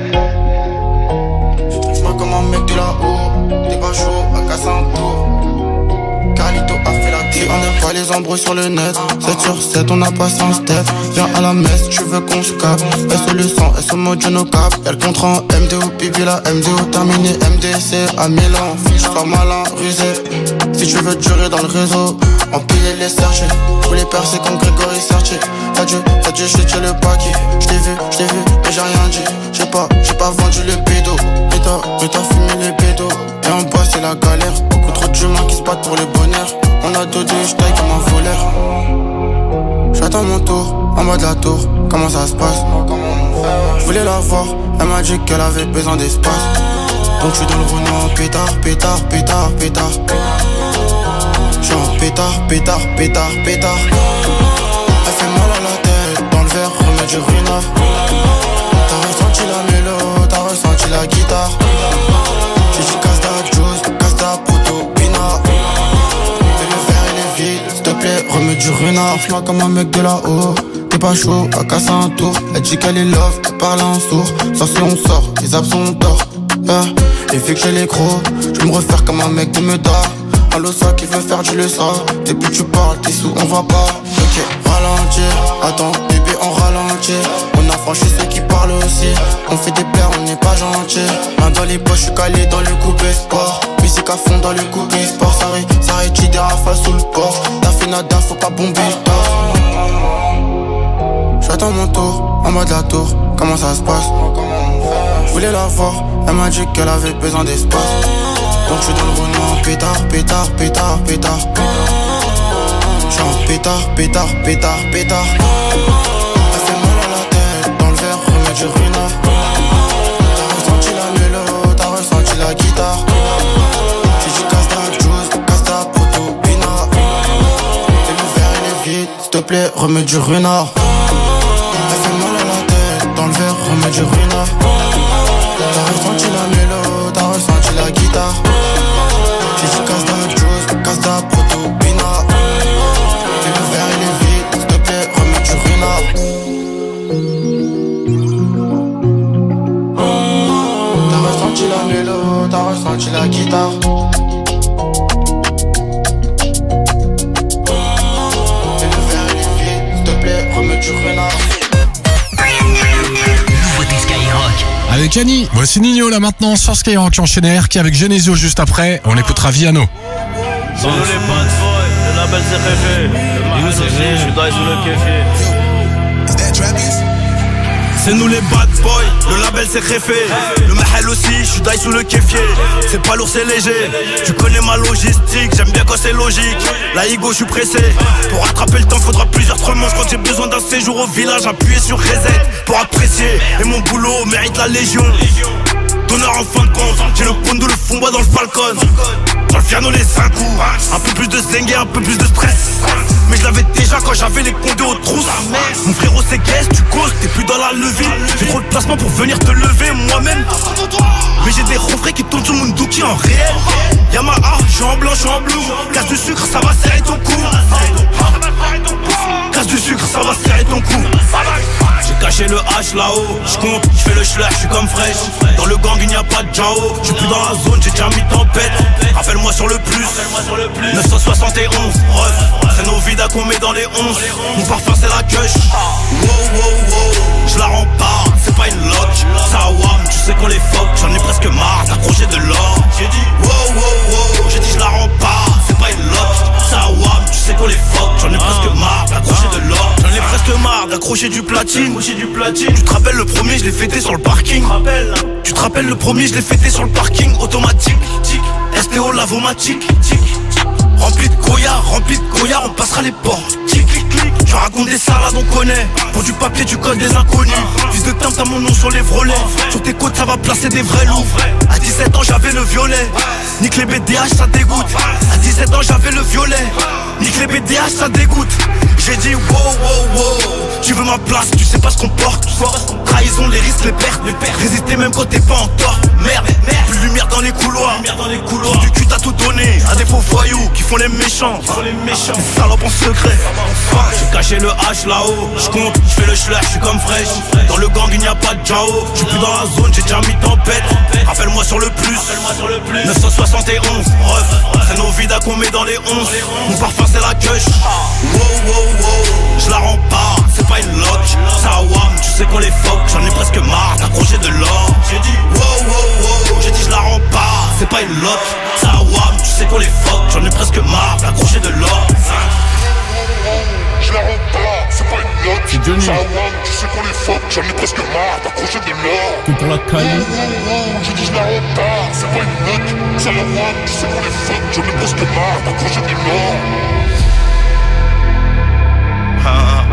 Je comme un mec de là-haut. T'es pas chaud à casser un tour. Carlito a fait la vie. On n'a pas les embrouilles sur le net. sept sur sept, on a pas sans step. Viens à la messe, tu veux qu'on se capte. S O le sang, S O mode no cap. Y'a le contrat en M D O, pipi la M D O terminé. M D C à Milan, fiche pas malin, rusé. Si tu veux durer dans le réseau, empiler les sergés. Tous les percés comme Grégory Sertier. T'as dû, t'as dû jeter le paquet. J't'ai vu, j't'ai vu, mais j'ai rien dit. J'ai pas, j'ai pas vendu le bédo. Mais t'as, mais t'as fumé les bédos. Et en bas c'est la galère. Beaucoup trop d'humains qui se battent pour le bonheur. On a deux deux, j'taille comme un voleur. J'attends mon tour, en bas de la tour. Comment ça se passe? Je voulais la voir, elle m'a dit qu'elle avait besoin d'espace. Donc j'suis dans le Renault, pétard, pétard, pétard, pétard. J'suis en pétard, pétard, pétard, pétard. Elle fait mal à la tête, dans le verre, remets du runard. T'as ressenti la mélo, t'as ressenti la guitare. J'ai dit casse ta juice, casse ta poteau, pinard. Et le verre il est vide, s'il te plaît, remets du runard. J'm'as comme un mec de là-haut. T'es pas chaud, à casser un tour. Elle dit qu'elle est love, elle parle en sourd. Sauf si on sort, les absents ont tort. Yeah. Et vu que j'ai les crocs, je me refaire comme un mec de Meda. Un losa qui veut faire du leçon. Depuis tu parles, t'es sous, on va pas. Ok, ralentir, attends, bébé on ralentit. On a franchi ceux qui parlent aussi. On fait des plaies, on n'est pas gentil. Main dans les poches, je suis calé dans le coupé sport. Musique à fond dans le coupé sport. Ça rit, ça rit, des rafales sous le port. T'as fait nada, faut pas bomber le torse. J'attends mon tour, en bas de la tour. Comment ça se passe? Je voulais la voir, elle m'a dit qu'elle avait besoin d'espace. Donc je suis dans le Renault, pétard, pétard, pétard, pétard. J'suis en pétard, pétard, pétard, pétard. Elle fait mal à la tête, dans le verre, remets du runard. T'as ressenti la mélo, t'as ressenti la guitare. J'ai dit casse ta juice, casse ta poteau, pinard. Et le verre il est vide, s'il te plaît, remets du runard. Elle fait mal à la tête, dans le verre, remets du runard. T'as ressenti la mélo, t'as ressenti la guitare. J'ai dit casse ta juice, casse ta proto, pinard. Et le verre il est vide, s'il te plaît, remets du runard. T'as ressenti la mélo, t'as ressenti la guitare. Et le verre il est vide, s'il te plaît, remets du renard. Avec Annie, voici Nino là maintenant sur Skyrock, enchaîné R K avec Genesio juste après, on écoutera Viano. C'est nous les bad boys, le label c'est réfé. Le mahal aussi, je suis dans sous le kéfier. C'est nous les bad boys, le label c'est réfé. Le mahal aussi, je suis die sous le kéfier. C'est pas lourd, c'est léger. Tu connais ma logistique, j'aime bien quand c'est logique. La ego, je suis pressé. Pour rattraper le temps, faudra plusieurs trements. Je crois que j'ai besoin d'un C les jours au village, appuyé sur reset pour apprécier. Et mon boulot mérite la légion. Donneur en fin de compte, j'ai le pondo, le fond bois dans le falcon. Dans le piano les cinq coups, un peu plus de zengue, un peu plus de stress. Mais je l'avais déjà quand j'avais les condés aux trousses. Mon frérot c'est guest, tu causes, t'es plus dans la levée. J'ai trop de placement pour venir te lever moi-même. Mais j'ai des refrains qui tournent sur mon dookie en réel. Yamaha, je suis en blanc, je suis en bleu. Casse du sucre, ça va serrer ton cou. Casse du sucre, ça va serrer ton cou. J'ai caché le H là-haut, j'compte, j'fais le schler, j'suis comme fraîche. Dans le gang il n'y a pas de Jao, j'suis plus dans la zone, j'ai déjà mis tempête. Rappelle-moi sur le plus, neuf cent soixante et onze, ref. C'est nos vidas qu'on met dans les onze. Mon parfum c'est la queuche. Wow wow wow, j'la rends pas, c'est pas une lock. Ça wam, tu sais qu'on les fuck, j'en ai presque marre d'accrocher de l'or. J'ai dit wow wow wow, j'ai dit j'la rends pas, c'est pas une lock. Ça wam, tu sais qu'on les fuck, j'en ai presque marre d'accrocher de l'or. J'en ai presque marre d'accrocher du platine. Du platine. Tu te rappelles le premier, je l'ai fêté sur le parking. Tu te rappelles le premier, je l'ai fêté sur le parking. Automatique, S T O lavomatique. Rempli de Goya, rempli de Goya, on passera les portes. Je raconte des salades, on connaît. Pour du papier, tu codes des inconnus. Fils de timbre, t'as mon nom sur les vrolets. Sur tes côtes, ça va placer des vrais loups. À dix-sept ans, j'avais le violet. Nique les B D H, ça dégoûte. À dix-sept ans, j'avais le violet. Nique les B D H, ça dégoûte. J'ai dit wow wow wow. Tu veux ma place, tu sais pas ce qu'on porte. Trahison, les risques, les pertes. Résister même quand t'es pas en tort. Merde, merde. Plus de lumière dans les couloirs. Trou du cul, t'as tout donné à des faux voyous qui font les méchants. Des salopes en secret. J'ai caché le H là-haut. J'compte, j'fais le schler, j'suis comme fraîche. Dans le gang il n'y a pas de Jao. J'suis plus dans la zone, j'ai déjà mis tempête. Rappelle-moi sur le plus, neuf cent soixante et onze, ref. C'est nos vidas qu'on met dans les onze. Mon parfum c'est la queuche. Wow wow wow, j'la rends pas, c'est pas une lock. Ça wam, tu sais qu'on les fuck, j'en ai presque marre d'accrocher de l'or. J'ai dit wow wow wow, j'ai dit j'la rends pas, c'est pas une lock. Ça wam, tu sais qu'on les fuck, j'en ai presque marre d'accrocher de l'or. Je la rends pas, c'est pas une note. C'est Johnny. Ça wam, tu sais qu'on les fuck, j'en ai presque marre d'accrocher de l'or. Que pour la Cali. J'ai dit je la rends pas, c'est pas une note. Ça wam, tu sais qu'on les fuck, j'en ai presque marre d'accrocher de l'or. Ah.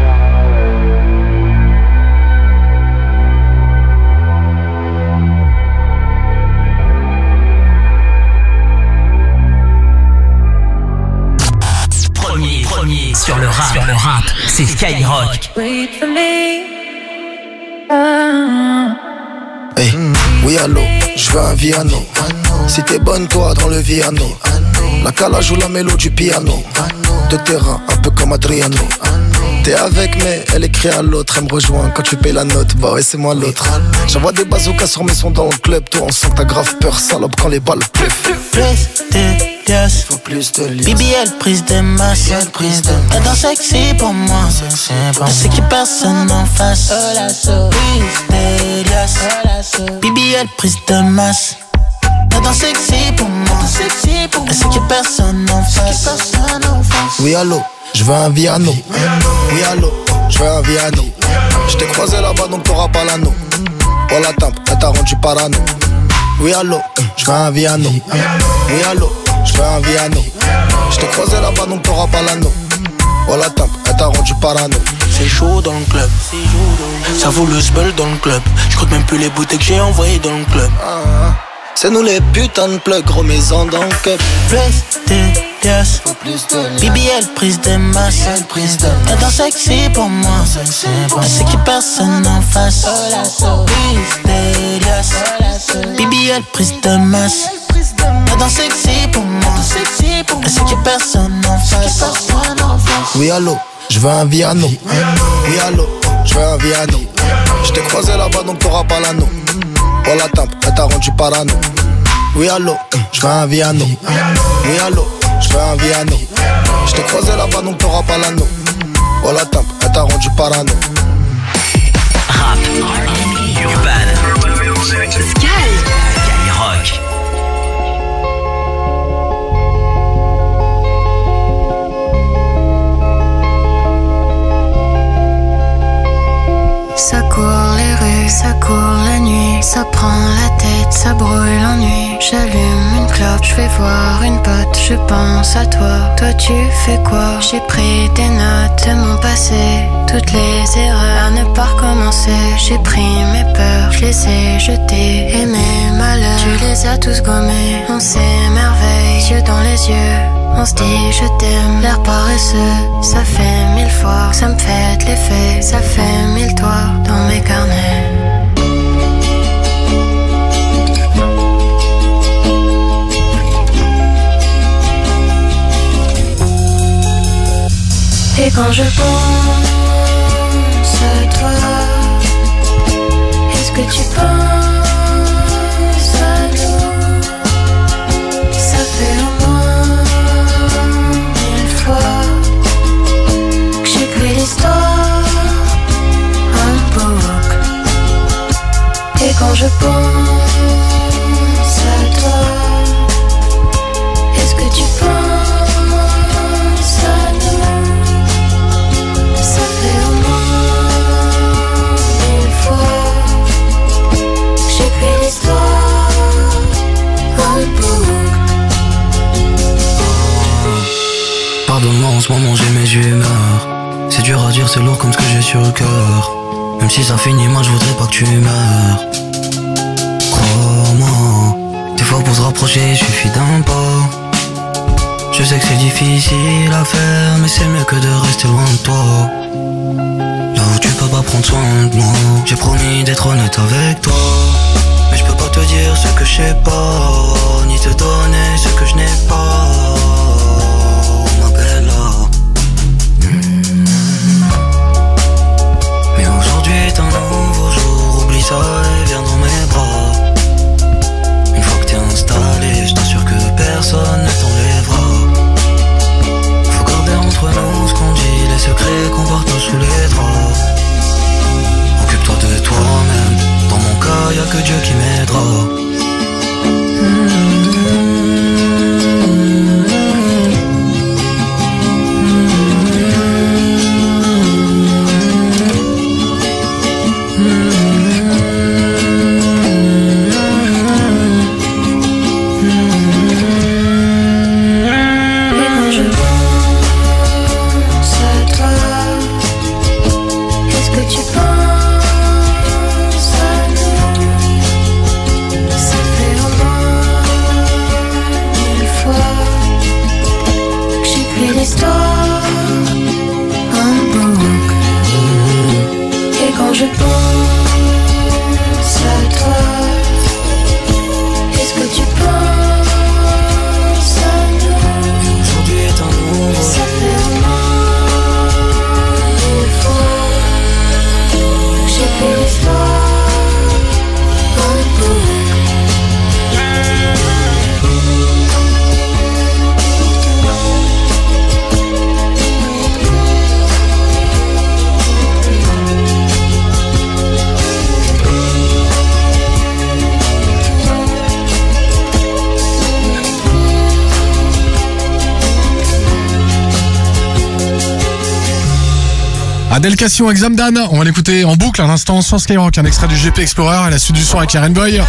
Premier, premier sur le rap, sur le rap, c'est Skyrock. Wait for me. Hey, oui allô, je veux un Viano. Si t'es bonne toi dans le Viano. La cala joue la mélo du piano. De terrain, un peu comme Adriano. T'es avec mais elle écrit à l'autre. Elle me rejoint quand tu payes la note. Bah ouais c'est moi l'autre. J'envoie des bazookas sur mes sons dans le club. Toi on sent que t'as grave peur salope quand les balles pleuvent. Plus de liasses, faut plus de liasses. B B L prise de masse, prise de masse. Elle danse sexy pour moi. Je sais qu'il y a personne en face. Prise de liasses, B B L prise de masse. Elle danse sexy pour moi. Elle sait qu'il y a personne en face. Oui allô, je veux un Viano. Oui allô, je veux un Viano. Je t'ai croisé là-bas donc t'auras pas l'anneau. Oh la tempe, elle t'a rendu parano. Oui allô, je veux un Viano. Oui allô, je veux un Viano. Je t'ai croisé là-bas donc t'auras pas l'anneau. Oh la tempe, elle t'a rendu parano. C'est chaud dans le club. Ça vaut le sbel dans le club. Je compte même plus les bouteilles que j'ai envoyées dans le club. Ah, c'est nous les putains de plugs, gros maison dans le cup. Plus de liasses, B B L prise de masse. Elle danse sexy pour moi. Elle sait qu'il y a personne en face. Prise de liasses, B B L prise de masse. Elle danse sexy pour moi. Elle sait qu'il y a personne en face. Oui allô, je veux un Viano. Oui allô, je veux un Viano. Je t'ai croisé là-bas donc t'auras pas l'anneau. Oh la tempe, elle t'a rendu parano. Oui allô, je veux un Viano. Oui allô, je veux un Viano. Je t'ai croisé là-bas donc t'auras pas l'anneau. Oh la tempe, elle t'a rendu parano. Rap, urban, Sky, Skyrock. Ça court les rues, ça court la nuit. Ça prend la tête, ça brûle l'ennui. J'allume une clope, je vais voir une pote. Je pense à toi, toi tu fais quoi? J'ai pris des notes de mon passé. Tout toutes les erreurs à ne pas recommencer. J'ai pris mes peurs, je les ai jetées. Et mes malheurs, tu les as tous gommés. On s'émerveille, yeux dans les yeux. On se dit je t'aime, l'air paresseux. Ça fait mille fois, ça me fait de l'effet. Ça fait mille toits dans mes carnets. Et quand je pense à toi, est-ce que tu penses à nous? Ça fait au moins mille fois que j'écris l'histoire en boucle. Et quand je pense à toi, est-ce que tu penses à nous? Pardonne-moi, en ce moment j'ai mes humeurs. C'est dur à dire, c'est lourd comme ce que j'ai sur le cœur. Même si ça finit mal, je voudrais pas que tu meurs. Crois-moi, des fois pour se rapprocher, il suffit d'un pas. Je sais que c'est difficile à faire, mais c'est mieux que de rester loin de toi. Là où tu peux pas prendre soin de moi. J'ai promis d'être honnête avec toi, mais je peux pas te dire ce que je sais pas, ni te donner ce que je n'ai pas. Ma bella. Mmh. Mais aujourd'hui est un nouveau jour, oublie ça et viens dans mes bras. Une fois que t'es installé, je t'assure que personne ne t'enlèvera. Faut garder entre nous ce qu'on dit, les secrets qu'on partage sous les draps. Occupe-toi de toi-même, dans mon cas y'a que Dieu qui m'aidera. Mmh. Je pense à toi. Est-ce que tu penses à nous? Aujourd'hui est un nouveau jour. Ça fait au moins mille fois que j'écris l'histoire en boucle. Adèle Cassion avec Zamdan, on va l'écouter en boucle à l'instant sur Skyrock, un extrait du G P Explorer et la suite du son avec Eren Boy.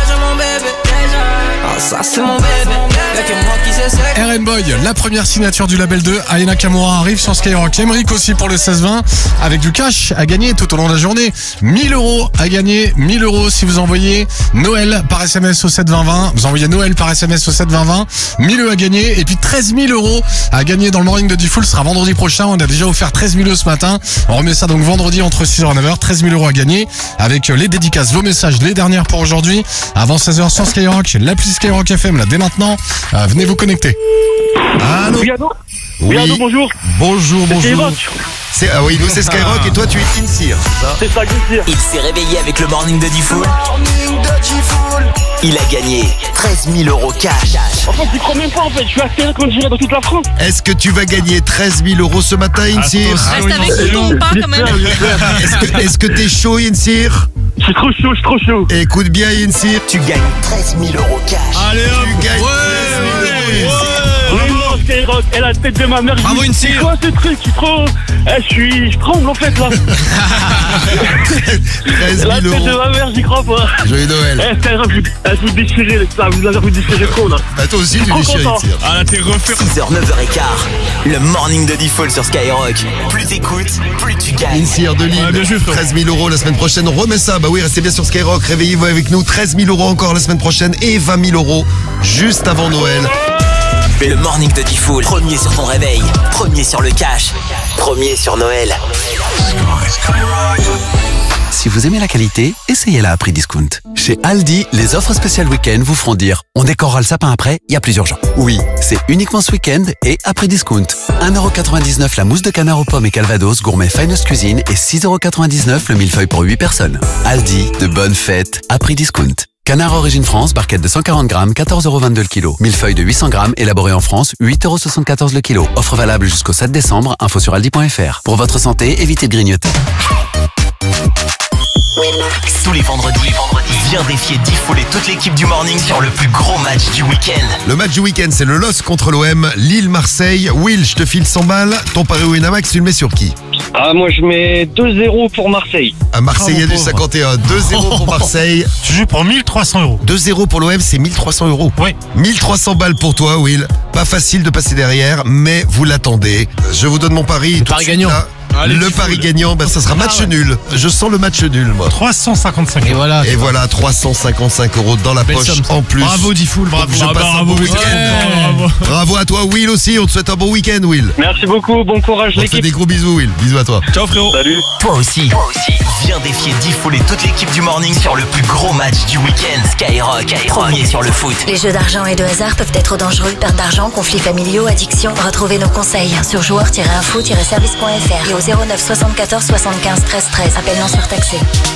Ça c'est mon bébé, y'a que moi qui sais c'est. Eren Boy, la première signature du label deux, Aya Nakamura arrive sur Skyrock. Emric aussi pour le seize vingt, avec du cash à gagner tout au long de la journée. mille euros à gagner, mille euros si vous envoyez Noël par S M S au sept vingt vingt. Vous envoyez Noël par S M S au sept vingt vingt, mille euros à gagner. Et puis treize mille euros à gagner dans le morning de Diffoul, ce sera vendredi prochain. On a déjà offert treize mille euros ce matin. On remet ça donc vendredi entre six heures et neuf heures. treize mille euros à gagner avec les dédicaces, vos messages, les dernières pour aujourd'hui. Avant seize heures sur Skyrock, l'appli Skyrock F M là dès maintenant. Euh, venez vous connecter. Allô? Oui, allô? Oui, oui, allô, bonjour. Bonjour, bonjour. C'est, ah oui, nous c'est Skyrock et toi tu es Insir. C'est ça, Insir. Il s'est réveillé avec le morning de Diffoul. Il a gagné treize mille euros cash. En fait, tu crois même pas en fait, je suis à Skyrock quand j'irai dans toute la France. Est-ce que tu vas gagner treize mille euros ce matin, Insir? Reste avec nous, ton pas quand même. Est-ce que, est-ce que t'es chaud, Insir? Je suis trop chaud, je suis trop chaud. Écoute bien, Insir. Tu gagnes treize mille euros cash. Allez hop, tu gagnes ouais, treize mille euros. Vraiment, Skyrock, et la tête de ma mère. Bravo, Insir. C'est quoi ce truc? Je suis trop, Eh, je suis, je tremble en fait là. treize La mille tête de euros. ma mère, j'y crois pas. Joyeux Noël. Eh, Skyrock, je eh, je vous déchirer, ça, vous avez déchiré trop là. Bah, toi aussi, tu Trop déchires, content. Insir. Ah là, t'es refait. six heures, neuf heures quinze. Le morning de Default sur Skyrock. Plus t'écoutes, plus tu gagnes. Insir de Lille, Ouais, bien joué, frérot. treize mille euros la semaine prochaine. On remet ça. Bah oui, restez bien sur Skyrock. Réveillez-vous avec nous. treize mille euros encore la semaine prochaine et vingt mille euros juste avant Noël. Le morning de Default. Premier sur ton réveil. Premier sur le cash. Premier sur Noël. Si vous aimez la qualité, essayez-la à prix discount. Chez Aldi, les offres spéciales week-end vous feront dire on décorera le sapin après, il y a plusieurs gens. Oui, c'est uniquement ce week-end et à prix discount. un euro quatre-vingt-dix-neuf la mousse de canard aux pommes et calvados gourmet Finest Cuisine et six euros quatre-vingt-dix-neuf le millefeuille pour huit personnes. Aldi, de bonnes fêtes à prix discount. Canard Origine France, barquette de cent quarante grammes, quatorze euros vingt-deux le kilo. Millefeuille de huit cents grammes, élaboré en France, huit euros soixante-quatorze le kilo. Offre valable jusqu'au sept décembre, info sur aldi point fr. Pour votre santé, évitez de grignoter. Tous les vendredis, viens défier Default et toute l'équipe du morning sur le plus gros match du week-end. Le match du week-end, c'est le L O S contre l'O M, Lille-Marseille. Will, je te file cent balles. Ton pari au Winamax, tu le mets sur qui? Ah, moi je mets deux zéro pour Marseille. À Marseille du cinquante et un. deux zéro pour Marseille. Tu joues pour mille trois cents euros. deux zéro pour l'O M, c'est mille trois cents euros. Oui. mille trois cents balles pour toi, Will. Pas facile de passer derrière, mais vous l'attendez. Je vous donne mon pari. Le pari gagnant. Allez, le tu pari fous, gagnant, bah, ça sera match Ah ouais. nul. Je sens le match nul, moi. trois cent cinquante-cinq. Et voilà. Et voilà, trois cent cinquante-cinq euros dans la Belle poche somme. en plus. Bravo, Diffoul, bravo. Je Ah, passe un bravo, bon Will. week-end. Ouais, bravo. Bravo à toi, Will aussi. On te souhaite un bon week-end, Will. Merci beaucoup, bon courage On te fait l'équipe. des gros bisous, Will. Bisous à toi. Ciao, frérot. Salut. Toi aussi, toi aussi, viens défier Default et toute l'équipe du morning sur le plus gros match du week-end. Skyrock, premier sur le foot. Les jeux d'argent et de hasard peuvent être dangereux. Perte d'argent, conflits familiaux, addiction. Retrouvez nos conseils sur joueurs tiret info tiret service point fr et au zéro neuf soixante-quatorze soixante-quinze treize treize. Appel non surtaxé.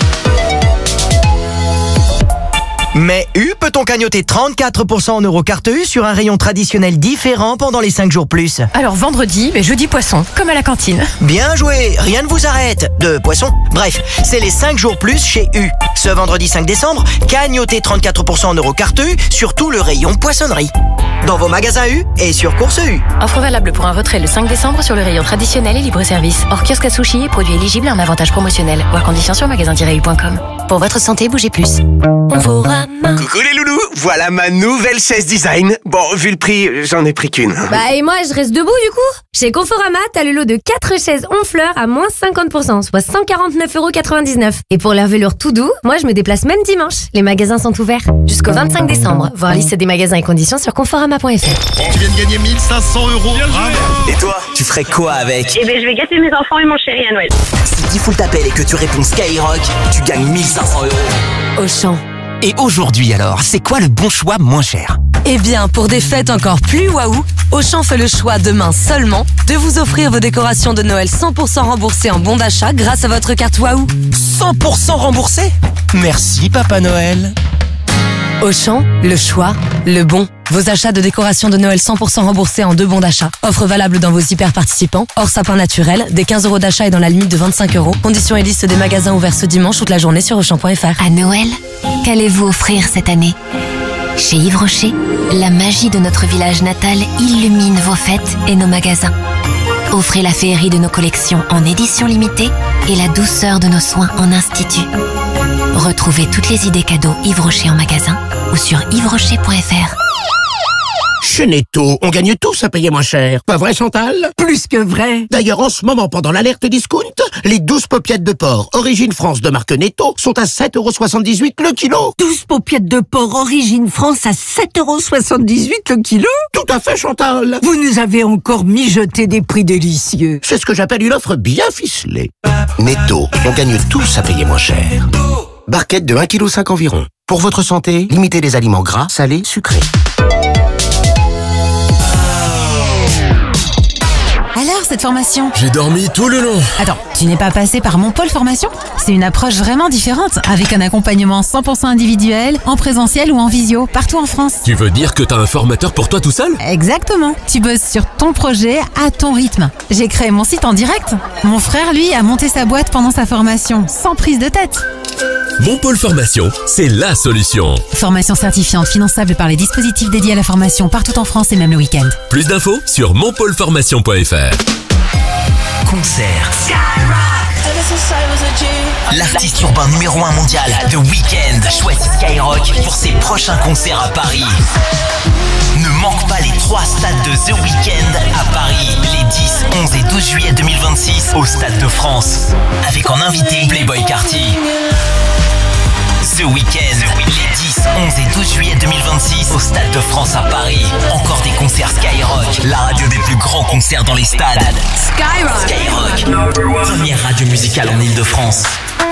Mais U peut-on cagnotter trente-quatre pour cent en euros carte U sur un rayon traditionnel différent pendant les cinq jours plus? Alors vendredi, mais jeudi poisson, comme à la cantine. Bien joué, rien ne vous arrête. De poisson. Bref, c'est les cinq jours plus chez U. Ce vendredi cinq décembre, cagnotez trente-quatre pour cent en euros carte U sur tout le rayon poissonnerie. Dans vos magasins U et sur Course U. Offre valable pour un retrait le cinq décembre sur le rayon traditionnel et libre-service. Hors kiosque à sushi et produits éligibles à un avantage promotionnel. Voir conditions sur magasin tiret u point com. Pour votre santé, bougez plus. Coucou les loulous, voilà ma nouvelle chaise design. Bon, vu le prix, j'en ai pris qu'une. Bah et moi je reste debout du coup. Chez Conforama, t'as le lot de quatre chaises Honfleur à moins cinquante pour cent, soit cent quarante-neuf euros quatre-vingt-dix-neuf. Et pour leur velours tout doux, moi je me déplace même dimanche. Les magasins sont ouverts jusqu'au vingt-cinq décembre. Voir liste des magasins et conditions sur conforama point fr. Tu viens de gagner mille cinq cents euros. Et toi, tu ferais quoi avec? Eh ben je vais gâter mes enfants et mon chéri à Noël. Si Default t'appelle et que tu réponds Skyrock, tu gagnes mille cinq cents euros. Auchan. Et aujourd'hui alors, c'est quoi le bon choix moins cher? Eh bien, pour des fêtes encore plus waouh, Auchan fait le choix demain seulement de vous offrir vos décorations de Noël cent pour cent remboursées en bon d'achat grâce à votre carte Waouh. cent pour cent remboursé? Merci Papa Noël. Auchan, le choix, le bon. Vos achats de décorations de Noël cent pour cent remboursés en deux bons d'achat. Offre valable dans vos hyper participants. Hors sapin naturel, des quinze euros d'achat et dans la limite de vingt-cinq euros. Conditions et liste des magasins ouverts ce dimanche toute la journée sur auchan point fr. À Noël, qu'allez-vous offrir cette année? Chez Yves Rocher, la magie de notre village natal illumine vos fêtes et nos magasins. Offrez la féerie de nos collections en édition limitée et la douceur de nos soins en institut. Retrouvez toutes les idées cadeaux Yves Rocher en magasin ou sur yves rocher point fr. Chez Netto, on gagne tous à payer moins cher. Pas vrai, Chantal? Plus que vrai. D'ailleurs, en ce moment, pendant l'alerte discount, les douze paupiettes de porc Origine France de marque Netto sont à sept euros soixante-dix-huit le kilo. douze paupiettes de porc Origine France à sept euros soixante-dix-huit le kilo? Tout à fait, Chantal. Vous nous avez encore mijoté des prix délicieux. C'est ce que j'appelle une offre bien ficelée. Netto, on gagne tous à payer moins cher. Barquette de un virgule cinq kilos environ. Pour votre santé, limitez les aliments gras, salés, sucrés. Alors, cette formation? J'ai dormi tout le long. Attends, tu n'es pas passé par mon pôle formation? C'est une approche vraiment différente, avec un accompagnement cent pour cent individuel, en présentiel ou en visio, partout en France. Tu veux dire que t'as un formateur pour toi tout seul? Exactement. Tu bosses sur ton projet à ton rythme. J'ai créé mon site en direct. Mon frère, lui, a monté sa boîte pendant sa formation, sans prise de tête. Mon pôle formation, c'est la solution. Formation certifiante, finançable par les dispositifs dédiés à la formation partout en France et même le week-end. Plus d'infos sur mon pôle formation point fr. concert. L'artiste urbain numéro un mondial, The Weeknd, choisit Skyrock pour ses prochains concerts à Paris. Ne manque pas les trois stades de The Weeknd à Paris, les dix, onze et douze juillet deux mille vingt-six au Stade de France. Avec en invité Playboi Carti. The Weeknd, les dix, onze et douze juillet deux mille vingt-six au Stade de France à Paris. Encore des concerts Skyrock, la radio des plus grands concerts dans les stades. Skyrock, Skyrock, première radio musicale en Ile-de-France.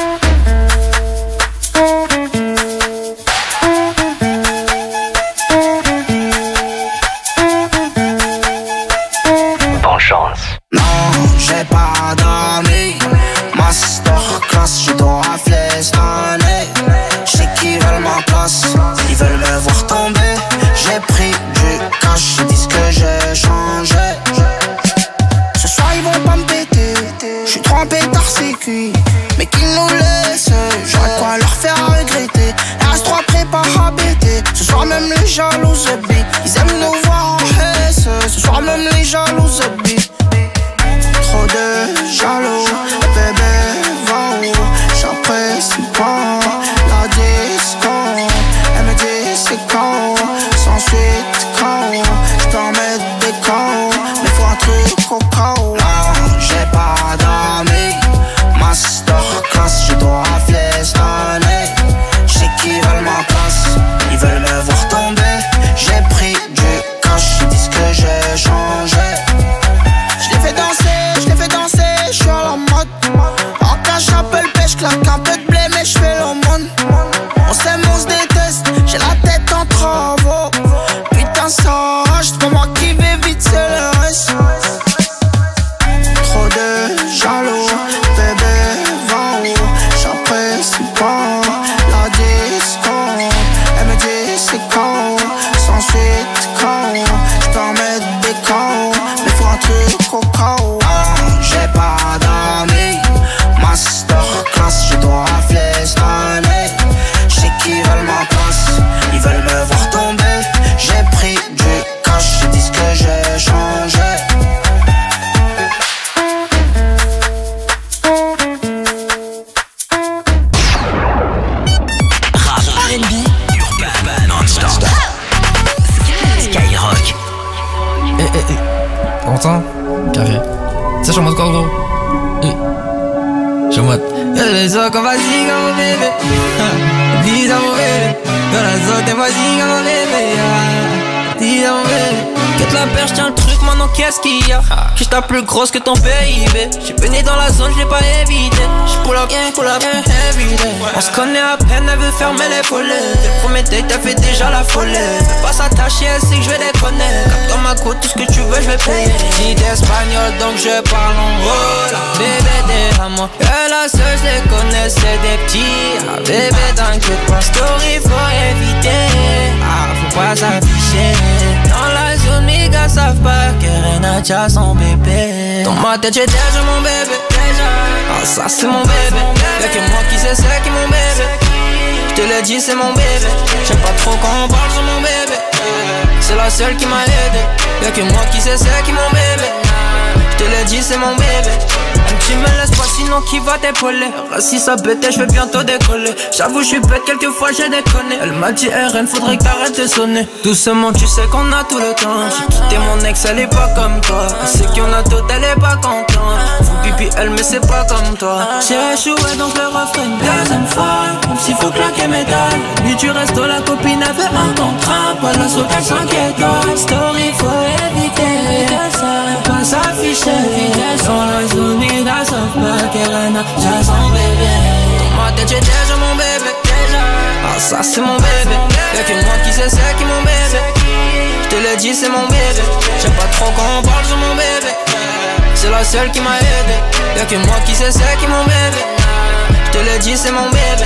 Bonne chance. Non, j'ai pas d'amis. Masterclass, je dois flestonner. Je sais qu'ils veulent ma place, ils veulent me voir tomber. J'ai pris du cash, ils disent que j'ai changé. Ce soir ils vont pas me péter, je suis trempé tard c'est cuit. Mais qu'ils nous laissent, j'aurais quoi leur faire regretter. R S trois prépare à bêter. Ce soir même les jalouses bi, ils aiment nous voir en S. Ce soir même les jalouses bi. Trop de jaloux, bébé va où? J'apprécie pas la disco. Elle me dit c'est quand, sans suite quand. J'peux en mettre des quand, mais faut un truc au cas où. Non, j'ai pas d'amis. Masterclass, je dois flestonner. J'sais qu'ils veulent ma place, ils veulent me voir tomber. J'ai pris du cash, ils disent que j'ai changé. J'l'ai fait danser, j'l'ai fait danser, j'suis à la mode. En cash, j'appelle pêche, claque un peu de blé, mais j'fais l'aumône. On s'aime, on se déteste, j'ai la tête en travaux. Putain, ça rage, c'est pas moi qui vais vite, c'est le reste. Trop de jaloux, bébé, va où? J'apprécie pas la disco. Elle me dit c'est quand, sans suite quand. J'peux en mettre des quand, mais faut un truc au cas où. J'ai pas d'amis. Masterclass, je dois flestonner. J'sais qu'ils veulent ma place, ils veulent me voir tomber. J'ai pris du cash, ils disent que j'ai changé. Rap, R and B, urbain, non-stop. Skyrock. Eh eh eh, t'entends? Carré. Ça, je suis en mode quoi, gros? Eh. Je suis en mode. Y'a les autres qu'on va zinger mon bébé. Dis à mon bébé. Y'a les autres, t'es zinger mon bébé. Dis à mon bébé. Quitte la perche, tiens le truc, maintenant qu'est-ce qu'il y a? Que j'tape plus grosse que ton P I B. J'suis baigné dans la zone, j'l'ai pas évité. J'pull up, pull up, everyday. On se connaît à peine, elle veut fermer les volets. Dès le premier date, elle fait déjà la folie. Fais pas s'attacher, elle sait que j'vais déconner. Comme dans ma côte, tout ce que tu veux, j'vais payer. Dit espagnol, donc je parle en rôle. Bébé, t'es à moi. Et la seule, j'les connais, c'est des petits. Ah, bébé, t'inquiète pas, story, faut éviter. Ah, faut pas s'afficher. Dans la zone, mes gars savent pas que Renacha son bébé. Dans ma tête j'ai déjà mon bébé. Ah ça c'est mon bébé. Y'a que moi qui sais c'est qui mon bébé. J'te l'ai dit c'est mon bébé. J'aime pas trop quand on parle sur mon bébé. C'est la seule qui m'a aidé. Y'a que moi qui sais c'est qui mon bébé. J'te l'ai dit c'est mon bébé. Un petit me laisse pas sinon qui va t'épauler. Si ça bête je vais bientôt décoller. J'avoue je suis bête quelquefois j'ai déconné. Elle m'a dit R N faudrait que t'arrêtes de sonner. Doucement tu sais qu'on a tout le temps. J'ai quitté mon ex elle est pas comme toi. Elle sait qu'il y en a d'autres elle est pas contente. Faut pipi elle mais c'est pas comme toi. J'ai échoué donc le refrain une deuxième fois. Même s'il faut claquer mes dalles. Lui du resto la copine avait un contrat. Pas la sauce elle s'inquiète. Story faut éviter. Pas s'afficher. Dans la zone les gars savent pas qu'elle a déjà son bébé. Dans ma tête j'ai déjà mon bébé. Ah ça c'est mon bébé. Y'a que moi qui sais c'est qui mon bébé. J'te l'ai dit c'est mon bébé. J'aime pas trop quand on parle sur mon bébé. C'est la seule qui m'a aidé. Y'a que moi qui sais c'est qui mon bébé. J'te l'ai dit c'est mon bébé.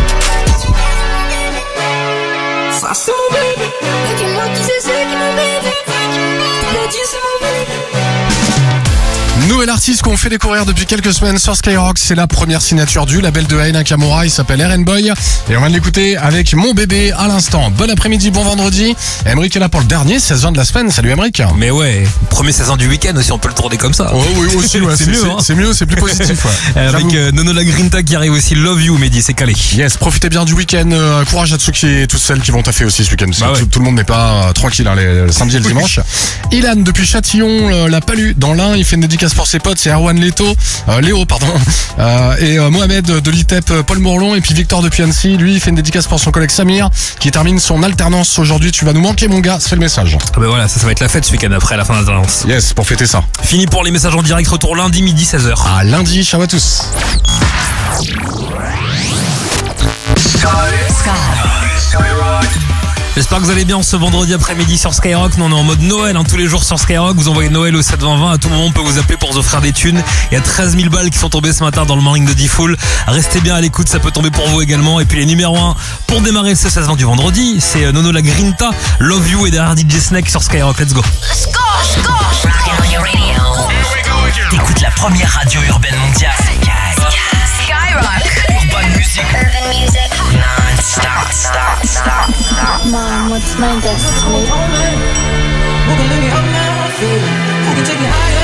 Ça c'est mon bébé. Y'a que moi qui sais c'est qui mon bébé. J'te l'ai dit c'est mon bébé. Nouvel artiste qu'on fait découvrir depuis quelques semaines sur Skyrock, c'est la première signature du label de Aya Nakamura, il s'appelle R and Boy et on vient de l'écouter avec Mon Bébé à l'instant. Bon après-midi, bon vendredi. Emric est là pour le dernier seize ans de la semaine. Salut Emric. Mais ouais, premier seize ans du week-end aussi, on peut le tourner comme ça. Oh oui, aussi, ouais, c'est, c'est mieux, c'est, hein. c'est mieux, c'est plus positif. Ouais. Avec euh, Nono La Grinta qui arrive aussi, Love You, Mehdi, c'est calé. Yes, profitez bien du week-end. Euh, courage à tous qui et toutes celles qui vont taffer aussi ce week-end. Bah ouais. tout, tout le monde n'est pas euh, tranquille hein, les, le samedi et le dimanche. Ilan depuis Châtillon, euh, la Palue dans l'Ain, il fait une dédicace pour ses potes, c'est Erwan Leto, euh, Léo pardon, euh, et euh, Mohamed de l'I T E P, Paul Mourlon, et puis Victor depuis Annecy, lui il fait une dédicace pour son collègue Samir qui termine son alternance aujourd'hui. Tu vas nous manquer mon gars, c'est le message. Ah bah voilà, ça, ça va être la fête ce week-end après la fin de l'alternance. Yes, pour fêter ça. Fini pour les messages en direct, retour lundi midi seize heures. À lundi, ciao à tous. J'espère que vous allez bien ce vendredi après-midi sur Skyrock. Nous on est en mode Noël hein, tous les jours sur Skyrock. Vous envoyez Noël au sept vingt vingt. À tout moment on peut vous appeler pour vous offrir des thunes. Il y a treize mille balles qui sont tombées ce matin dans le morning de D-Fool. Restez bien à l'écoute, ça peut tomber pour vous également. Et puis les numéros un pour démarrer ce seize vingt du vendredi, c'est Nono La Grinta, Love You et derrière D J Snake sur Skyrock. Let's go. Let's go, let's go. Rockin' on your radio. T'écoutes la première radio urbaine mondiale. Skyrock. Urban music. Urban music. Non-stop, stop, stop, stop. Mom, what's my destiny? Who can take me higher?